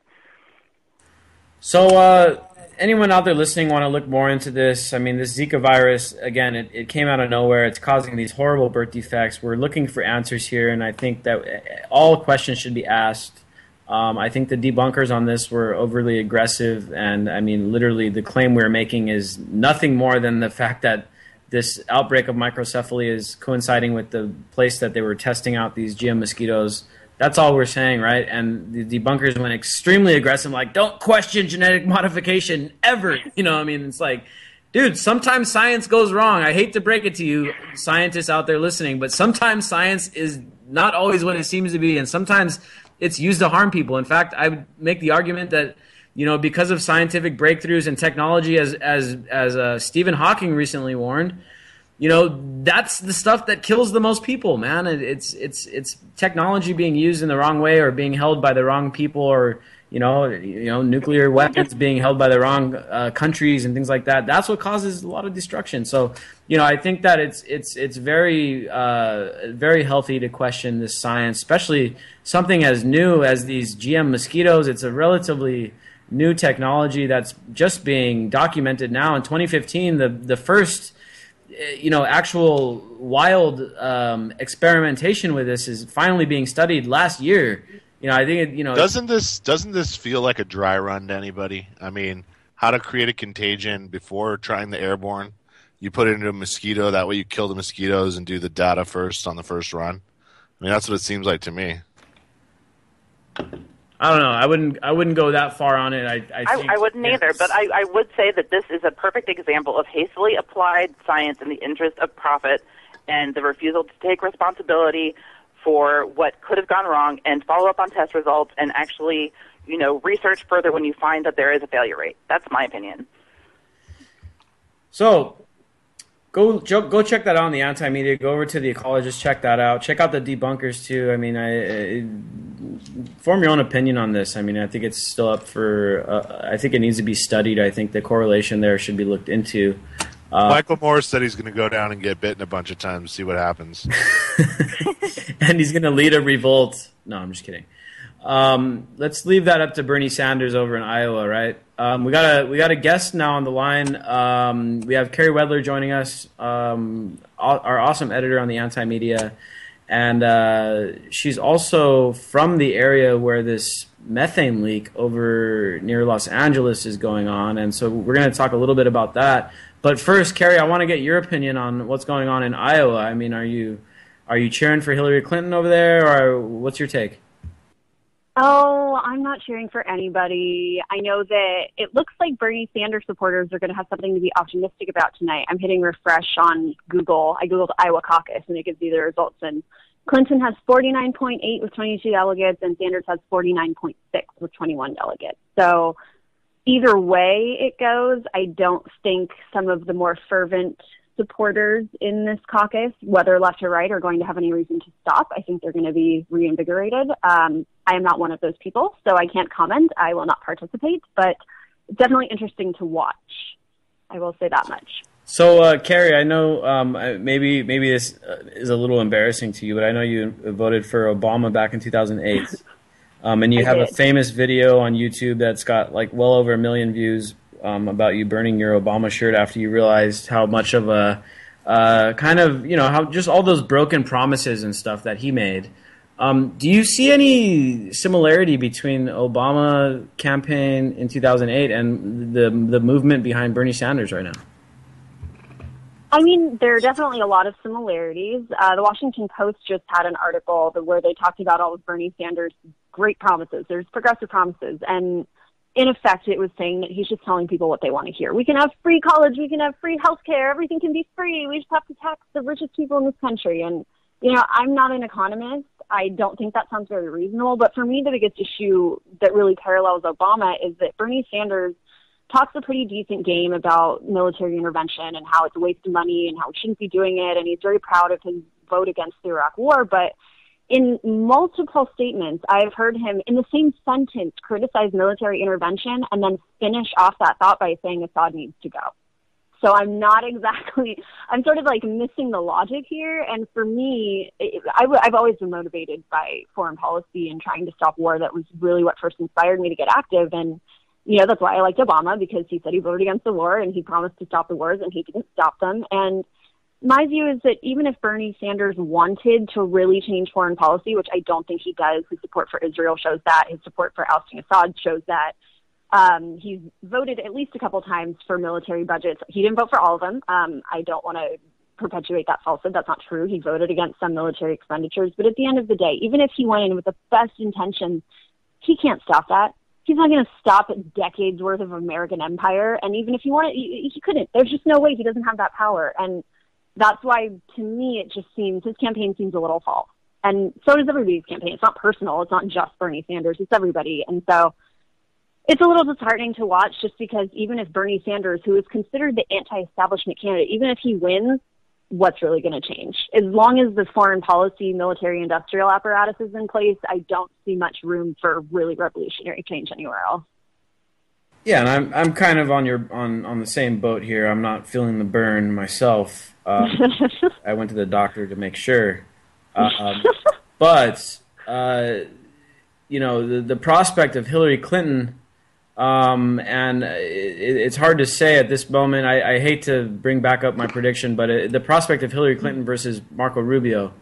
So uh, anyone out there listening want to look more into this? I mean, this Zika virus, again, it, it came out of nowhere. It's causing these horrible birth defects. We're looking for answers here, and I think that all questions should be asked. Um, I think the debunkers on this were overly aggressive, and, I mean, literally the claim we're making is nothing more than the fact that this outbreak of microcephaly is coinciding with the place that they were testing out these G M mosquitoes. That's all we're saying, right? And the debunkers went extremely aggressive, like, don't question genetic modification ever. You know, I mean, it's like, dude, sometimes science goes wrong. I hate to break it to you, scientists out there listening, but sometimes science is not always what it seems to be, and sometimes it's used to harm people. In fact, I would make the argument that, you know, because of scientific breakthroughs and technology, as as as uh, Stephen Hawking recently warned, you know, that's the stuff that kills the most people, man. It, it's it's it's technology being used in the wrong way or being held by the wrong people, or you know, you know, nuclear weapons being held by the wrong uh, countries and things like that. That's what causes a lot of destruction. So, you know, I think that it's it's it's very uh, very healthy to question this science, especially something as new as these G M mosquitoes. It's a relatively new technology that's just being documented now. In twenty fifteen, the the first, you know, actual wild um, experimentation with this is finally being studied last year. You know, I think it, you know doesn't this doesn't this feel like a dry run to anybody? I mean, how to create a contagion before trying the airborne? You put it into a mosquito, that way you kill the mosquitoes and do the data first on the first run. I mean, that's what it seems like to me. I don't know. I wouldn't. I wouldn't go that far on it. I. I, think, I, I wouldn't yes. either. But I, I would say that this is a perfect example of hastily applied science in the interest of profit, and the refusal to take responsibility for what could have gone wrong, and follow up on test results, and actually, you know, research further when you find that there is a failure rate. That's my opinion. So, go go check that out on the Anti-Media. Go over to The Ecologist, check that out. Check out the debunkers too. I mean, I, I form your own opinion on this. I mean, I think it's still up for. Uh, I think it needs to be studied. I think the correlation there should be looked into. Uh, Michael Moore said he's going to go down and get bitten a bunch of times, see what happens. And he's going to lead a revolt. No, I'm just kidding. Um, let's leave that up to Bernie Sanders over in Iowa, right? Um, we got a we got a guest now on the line. Um, we have Carrie Wedler joining us, um, our awesome editor on the Anti-Media, and uh, she's also from the area where this methane leak over near Los Angeles is going on, and so we're going to talk a little bit about that. But first, Carrie, I want to get your opinion on what's going on in Iowa. I mean, are you are you cheering for Hillary Clinton over there, or what's your take? Oh, I'm not cheering for anybody. I know that it looks like Bernie Sanders supporters are going to have something to be optimistic about tonight. I'm hitting refresh on Google. I Googled Iowa caucus, and it gives you the results. And Clinton has forty-nine point eight with twenty-two delegates, and Sanders has forty-nine point six with twenty-one delegates. So either way it goes, I don't think some of the more fervent supporters in this caucus, whether left or right, are going to have any reason to stop. I think they're going to be reinvigorated. Um, I am not one of those people, so I can't comment. I will not participate, but it's definitely interesting to watch. I will say that much. So, uh, Carrie, I know um, maybe maybe this uh, is a little embarrassing to you, but I know you voted for Obama back in two thousand eight. Um, and you I have did. a famous video on YouTube that's got like well over a million views um, about you burning your Obama shirt after you realized how much of a uh, kind of, you know, how just all those broken promises and stuff that he made. Um, do you see any similarity between the Obama campaign in two thousand eight and the the movement behind Bernie Sanders right now? I mean, there are definitely a lot of similarities. Uh, the Washington Post just had an article where they talked about all of Bernie Sanders' great promises. There's progressive promises. And in effect, it was saying that he's just telling people what they want to hear. We can have free college. We can have free health care. Everything can be free. We just have to tax the richest people in this country. And, you know, I'm not an economist. I don't think that sounds very reasonable. But for me, the biggest issue that really parallels Obama is that Bernie Sanders talks a pretty decent game about military intervention and how it's a waste of money and how we shouldn't be doing it. And he's very proud of his vote against the Iraq War. But in multiple statements, I've heard him in the same sentence criticize military intervention and then finish off that thought by saying Assad needs to go. So I'm not exactly, I'm sort of like missing the logic here. And for me, it, I w- I've always been motivated by foreign policy and trying to stop war. That was really what first inspired me to get active. And you know, that's why I liked Obama, because he said he voted against the war and he promised to stop the wars and he didn't stop them. And my view is that even if Bernie Sanders wanted to really change foreign policy, which I don't think he does, his support for Israel shows that, his support for ousting Assad shows that, um, he's voted at least a couple times for military budgets. He didn't vote for all of them. Um, I don't want to perpetuate that falsehood. That's not true. He voted against some military expenditures. But at the end of the day, even if he went in with the best intentions, he can't stop that. He's not going to stop decades worth of American empire. And even if he wanted, he, he couldn't. There's just no way. He doesn't have that power. And that's why, to me, it just seems, his campaign seems a little false. And so does everybody's campaign. It's not personal. It's not just Bernie Sanders. It's everybody. And so it's a little disheartening to watch, just because even if Bernie Sanders, who is considered the anti-establishment candidate, even if he wins, what's really going to change? As long as the foreign policy, military, industrial apparatus is in place, I don't see much room for really revolutionary change anywhere else. Yeah, and I'm I'm kind of on your on, on the same boat here. I'm not feeling the burn myself. Uh, I went to the doctor to make sure, um, but uh, you know, the the prospect of Hillary Clinton. Um, and it, it's hard to say at this moment. I, I hate to bring back up my prediction, but it, the prospect of Hillary Clinton versus Marco Rubio,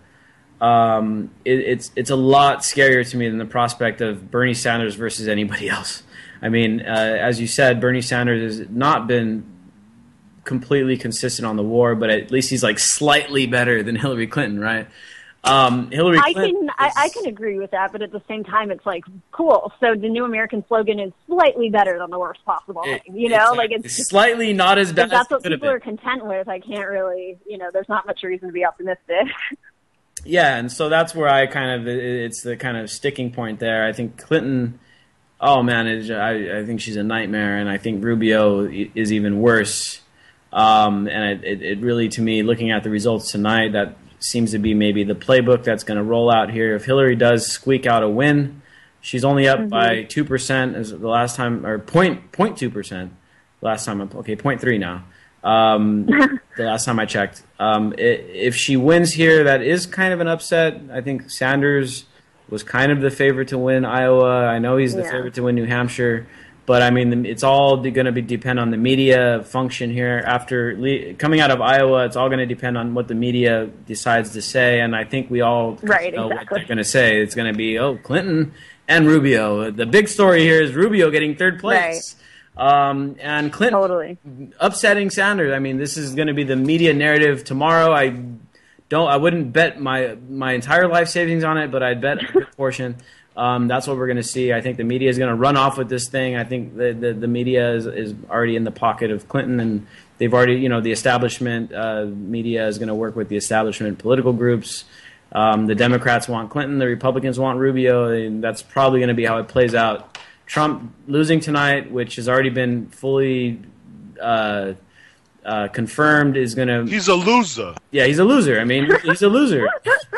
um, it, it's it's a lot scarier to me than the prospect of Bernie Sanders versus anybody else. I mean, uh, as you said, Bernie Sanders has not been completely consistent on the war, but at least he's like slightly better than Hillary Clinton, right? Um, Hillary I Clinton can I, I can agree with that, but at the same time, it's like, cool. So the new American slogan is slightly better than the worst possible It- thing. You know, exactly. like it's just, slightly not as if bad as that's it what could have people been. are content with. I can't really, you know, there's not much reason to be optimistic. Yeah, and so that's where I kind of, it's the kind of sticking point there. I think Clinton, oh man, it, I, I think she's a nightmare, and I think Rubio is even worse. Um, and it, it really, to me, looking at the results tonight, that seems to be maybe the playbook that's going to roll out here. If Hillary does squeak out a win, she's only up mm-hmm. by two percent as the last time, or point point two percent last time. Okay, point three now. Um, the last time I checked. Um, it, if she wins here, that is kind of an upset. I think Sanders was kind of the favorite to win Iowa. I know he's the yeah. favorite to win New Hampshire. But, I mean, it's all going to be depend on the media function here. After le- coming out of Iowa, it's all going to depend on what the media decides to say. And I think we all right, know exactly. what they're going to say. It's going to be, oh, Clinton and Rubio. The big story here is Rubio getting third place. Right. Um, and Clinton totally. upsetting Sanders. I mean, this is going to be the media narrative tomorrow. I don't. I wouldn't bet my, my entire life savings on it, but I'd bet a good portion. Um, that's what we're going to see. I think the media is going to run off with this thing. I think the, the, the media is, is already in the pocket of Clinton, and they've already, you know, the establishment uh, media is going to work with the establishment political groups. Um, the Democrats want Clinton, the Republicans want Rubio, and that's probably going to be how it plays out. Trump losing tonight, which has already been fully uh, uh, confirmed, is going to... He's a loser. Yeah, he's a loser. I mean, he's a loser.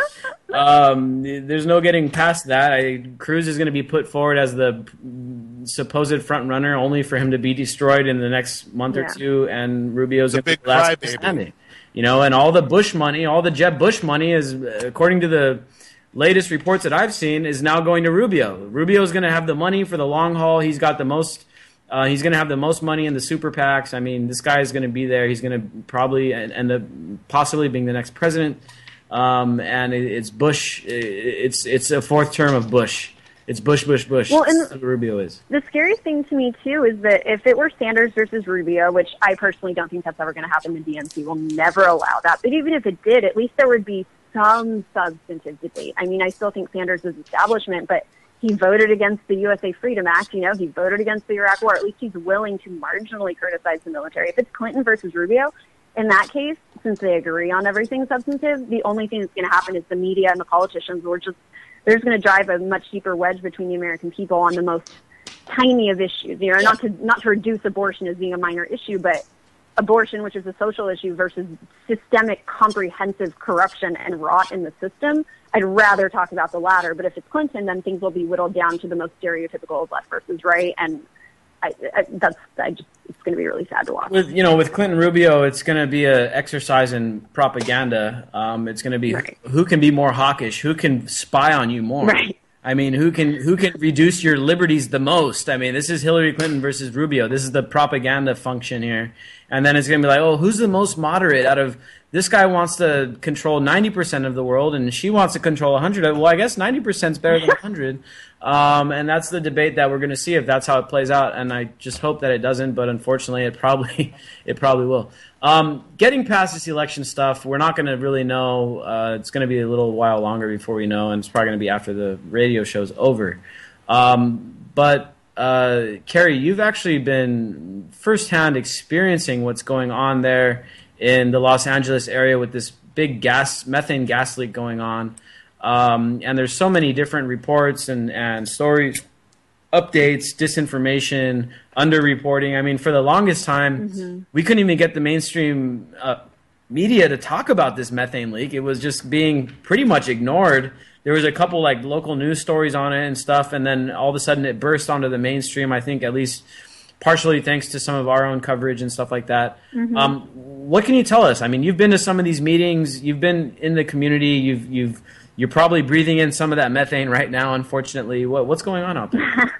Um, there's no getting past that. I, Cruz is going to be put forward as the supposed front runner, only for him to be destroyed in the next month yeah. or two, and Rubio's going to be big the last crybaby. standing. You know, and all the Bush money, all the Jeb Bush money is, according to the latest reports that I've seen, is now going to Rubio. Rubio's going to have the money for the long haul. He's got the most. Uh, he's going to have the most money in the super PACs. I mean, this guy is going to be there. He's going to probably end up possibly being the next president. um, and it, it's Bush. It, it's it's a fourth term of Bush. It's Bush, Bush, Bush. Well, That's what Rubio is. The scariest thing to me, too, is that if it were Sanders versus Rubio, which I personally don't think that's ever going to happen, the D N C will never allow that. But even if it did, at least there would be some substantive debate. I mean, I still think Sanders is establishment, but he voted against the U S A Freedom Act. You know, he voted against the Iraq War. At least he's willing to marginally criticize the military. If it's Clinton versus Rubio, in that case, since they agree on everything substantive, the only thing that's going to happen is the media and the politicians will just, they're just going to drive a much deeper wedge between the American people on the most tiny of issues. You know, not to not to reduce abortion as being a minor issue, but abortion, which is a social issue, versus systemic, comprehensive corruption and rot in the system. I'd rather talk about the latter. But if it's Clinton, then things will be whittled down to the most stereotypical of left versus right, and I, I, that's I just it's going to be really sad to watch. With you know, with Clinton Rubio, it's going to be an exercise in propaganda. Um, it's going to be right. who can be more hawkish, who can spy on you more. Right. I mean, who can who can reduce your liberties the most? I mean, this is Hillary Clinton versus Rubio. This is the propaganda function here. And then it's going to be like, oh, who's the most moderate out of this guy wants to control ninety percent of the world and she wants to control one hundred. Well, I guess ninety percent is better than one hundred. Um, and that's the debate that we're going to see if that's how it plays out. And I just hope that it doesn't, but unfortunately it probably it probably will. Um, getting past this election stuff, we're not going to really know. Uh, it's going to be a little while longer before we know, and it's probably going to be after the radio show's over. Um, but uh, Carrie, you've actually been firsthand experiencing what's going on there in the Los Angeles area with this big gas methane gas leak going on. Um, and there's so many different reports and, and stories, updates, disinformation, underreporting. I mean, for the longest time, mm-hmm. we couldn't even get the mainstream uh, media to talk about this methane leak. It was just being pretty much ignored. There was a couple like local news stories on it and stuff, and then all of a sudden it burst onto the mainstream, I think at least partially thanks to some of our own coverage and stuff like that. Mm-hmm. Um, what can you tell us? I mean, you've been to some of these meetings, you've been in the community, you've you've You're probably breathing in some of that methane right now, unfortunately. What, what's going on out there?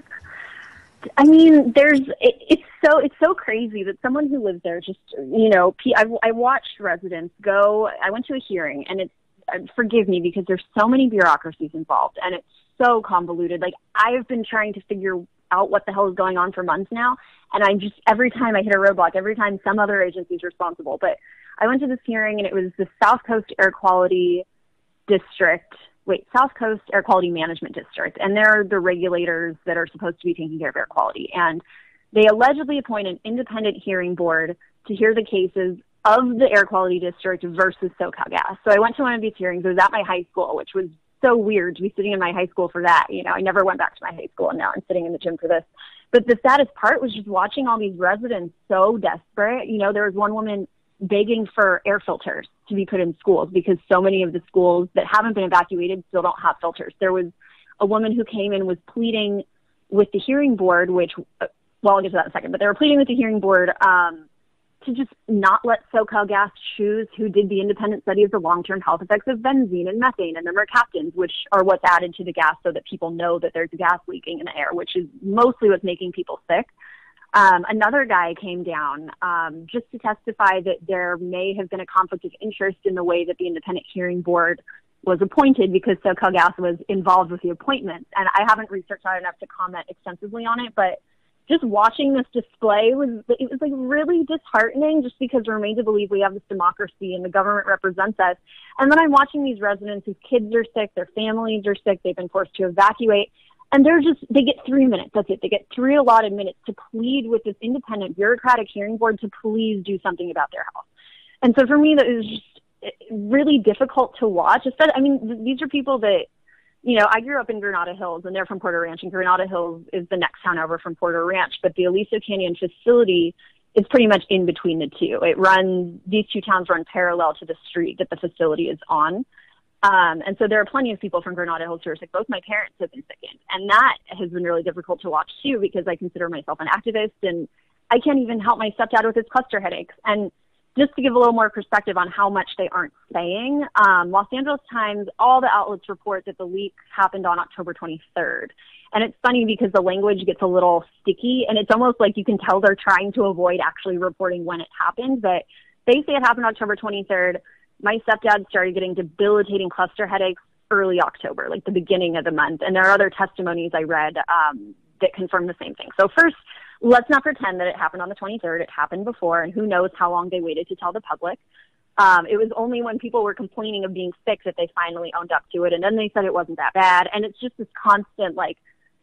I mean, there's it, it's so it's so crazy that someone who lives there just, you know, I, I watched residents go. I went to a hearing, and it's uh, forgive me because there's so many bureaucracies involved, and it's so convoluted. Like, I have been trying to figure out what the hell is going on for months now, and I'm just every time I hit a roadblock, every time some other agency is responsible. But I went to this hearing, and it was the South Coast Air Quality District, wait, South Coast Air Quality Management District, and they're the regulators that are supposed to be taking care of air quality. And they allegedly appoint an independent hearing board to hear the cases of the Air Quality District versus SoCalGas. So I went to one of these hearings. It was at my high school, which was so weird to be sitting in my high school for that. You know, I never went back to my high school, and now I'm sitting in the gym for this. But the saddest part was just watching all these residents so desperate. You know, there was one woman begging for air filters to be put in schools because so many of the schools that haven't been evacuated still don't have filters. There was a woman who came and was pleading with the hearing board, which, well, I'll get to that in a second, but they were pleading with the hearing board um, to just not let SoCalGas choose who did the independent study of the long-term health effects of benzene and methane and the mercaptans, which are what's added to the gas so that people know that there's gas leaking in the air, which is mostly what's making people sick. Um, another guy came down um, just to testify that there may have been a conflict of interest in the way that the independent hearing board was appointed because SoCalGas was involved with the appointment. And I haven't researched that enough to comment extensively on it, but just watching this display was it was like really disheartening just because we're made to believe we have this democracy and the government represents us. And then I'm watching these residents whose kids are sick, their families are sick, they've been forced to evacuate. And they're just, they get three minutes. That's it. They get three allotted minutes to plead with this independent bureaucratic hearing board to please do something about their health. And so for me, that was just really difficult to watch. I mean, these are people that, you know, I grew up in Granada Hills and they're from Porter Ranch, and Granada Hills is the next town over from Porter Ranch. But the Aliso Canyon facility is pretty much in between the two. It runs, these two towns run parallel to the street that the facility is on. Um, and so there are plenty of people from Granada Hills who are sick. Both my parents have been sickened. And that has been really difficult to watch, too, because I consider myself an activist, and I can't even help my stepdad with his cluster headaches. And just to give a little more perspective on how much they aren't saying, um, Los Angeles Times, all the outlets report that the leak happened on October twenty-third. And it's funny because the language gets a little sticky, and it's almost like you can tell they're trying to avoid actually reporting when it happened. But they say it happened October twenty-third. My stepdad started getting debilitating cluster headaches early October, like the beginning of the month. And there are other testimonies I read um, that confirm the same thing. So first, let's not pretend that it happened on the twenty-third. It happened before, and who knows how long they waited to tell the public. Um, it was only when people were complaining of being sick that they finally owned up to it, and then they said it wasn't that bad. And it's just this constant, like,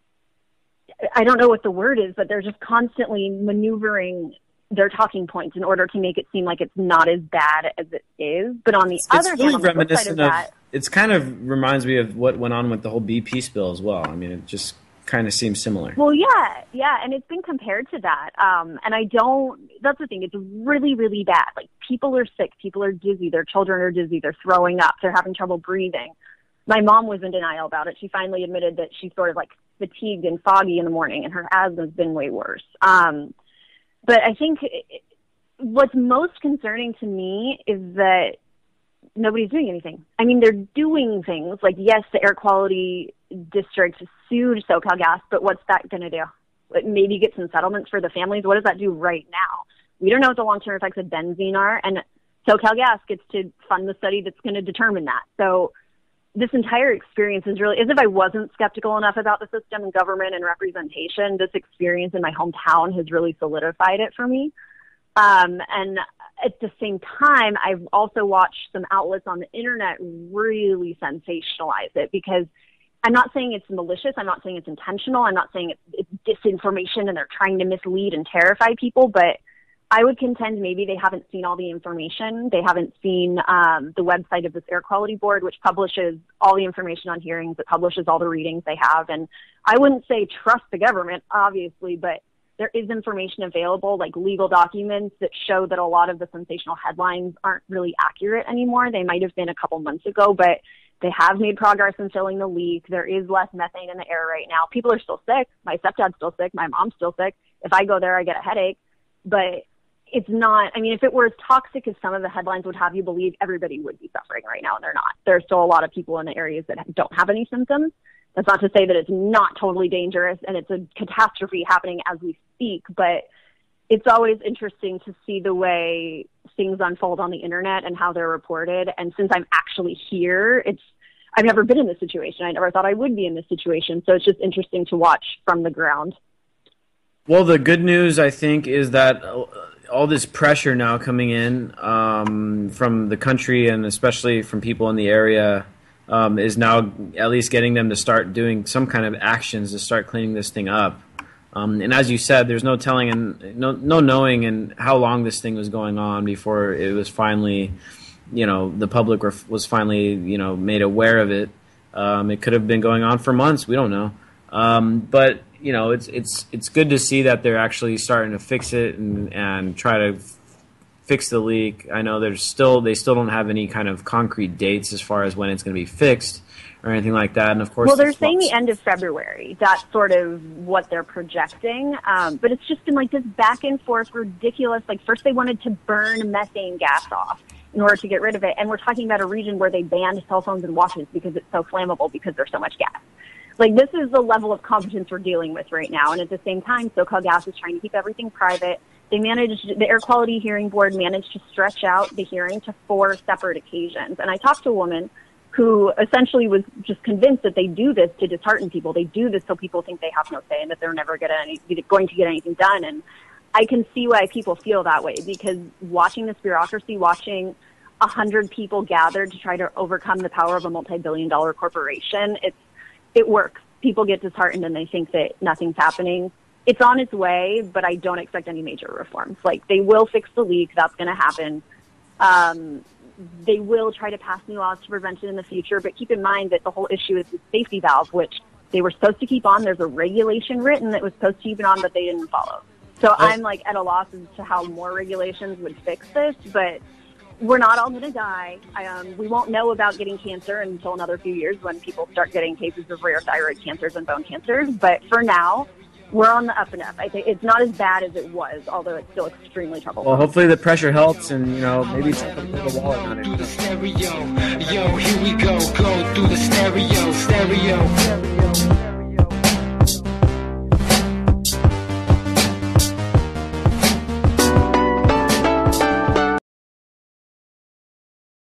I don't know what the word is, but they're just constantly maneuvering their talking points in order to make it seem like it's not as bad as it is. But on the it's other really hand, on the flip side of that, it's kind of reminds me of what went on with the whole B P spill as well. I mean, it just kind of seems similar. Well, yeah, yeah, and it's been compared to that. Um, and I don't, that's the thing, it's really, really bad. Like, people are sick, people are dizzy, their children are dizzy, they're throwing up, they're having trouble breathing. My mom was in denial about it. She finally admitted that she's sort of like fatigued and foggy in the morning, and her asthma's been way worse. Um, but I think it, what's most concerning to me is that nobody's doing anything. I mean, they're doing things. Like, yes, the air quality district sued SoCalGas, but what's that going to do? Maybe get some settlements for the families? What does that do right now? We don't know what the long-term effects of benzene are, and SoCalGas gets to fund the study that's going to determine that. So this entire experience is really, as if I wasn't skeptical enough about the system and government and representation, this experience in my hometown has really solidified it for me. Um, and at the same time, I've also watched some outlets on the internet really sensationalize it, because I'm not saying it's malicious. I'm not saying it's intentional. I'm not saying it's, it's disinformation and they're trying to mislead and terrify people, but I would contend maybe they haven't seen all the information. They haven't seen um, the website of this air quality board, which publishes all the information on hearings. It publishes all the readings they have. And I wouldn't say trust the government, obviously, but there is information available, like legal documents that show that a lot of the sensational headlines aren't really accurate anymore. They might have been a couple months ago, but they have made progress in filling the leak. There is less methane in the air right now. People are still sick. My stepdad's still sick. My mom's still sick. If I go there, I get a headache. But it's not, I mean, if it were as toxic as some of the headlines would have you believe, everybody would be suffering right now, and they're not. There's still a lot of people in the areas that don't have any symptoms. That's not to say that it's not totally dangerous and it's a catastrophe happening as we speak, but it's always interesting to see the way things unfold on the internet and how they're reported. And since I'm actually here, it's, I've never been in this situation. I never thought I would be in this situation. So it's just interesting to watch from the ground. Well, the good news, I think, is that all this pressure now coming in um, from the country and especially from people in the area um, is now at least getting them to start doing some kind of actions to start cleaning this thing up. Um, and as you said, there's no telling and no no knowing and how long this thing was going on before it was finally, you know, the public was finally, you know, made aware of it. Um, it could have been going on for months. We don't know. Um, but you know, it's it's it's good to see that they're actually starting to fix it and and try to f- fix the leak. I know there's still they still don't have any kind of concrete dates as far as when it's going to be fixed or anything like that. And of course, well, they're saying the end of February. That's sort of what they're projecting. Um, but it's just been like this back and forth, ridiculous. Like, first they wanted to burn methane gas off in order to get rid of it, and we're talking about a region where they banned cell phones and watches because it's so flammable because there's so much gas. Like, this is the level of competence we're dealing with right now. And at the same time, SoCalGas is trying to keep everything private. They managed, the Air Quality Hearing Board managed to stretch out the hearing to four separate occasions. And I talked to a woman who essentially was just convinced that they do this to dishearten people. They do this so people think they have no say and that they're never gonna any, going to get anything done. And I can see why people feel that way, because watching this bureaucracy, watching a hundred people gathered to try to overcome the power of a multi-billion dollar corporation, it's, it works. People get disheartened and they think that nothing's happening. It's on its way, but I don't expect any major reforms. Like, they will fix the leak. That's going to happen. Um, they will try to pass new laws to prevent it in the future, but keep in mind that the whole issue is the safety valve, which they were supposed to keep on. There's a regulation written that was supposed to keep it on, but they didn't follow. So I'm like at a loss as to how more regulations would fix this, but we're not all going to die. Um, we won't know about getting cancer until another few years when people start getting cases of rare thyroid cancers and bone cancers. But for now, we're on the up and up. I think it's not as bad as it was, although it's still extremely troublesome. Well, hopefully the pressure helps, and you know, maybe something put the wallet on it. Yo, here we go, go through the stereo, stereo.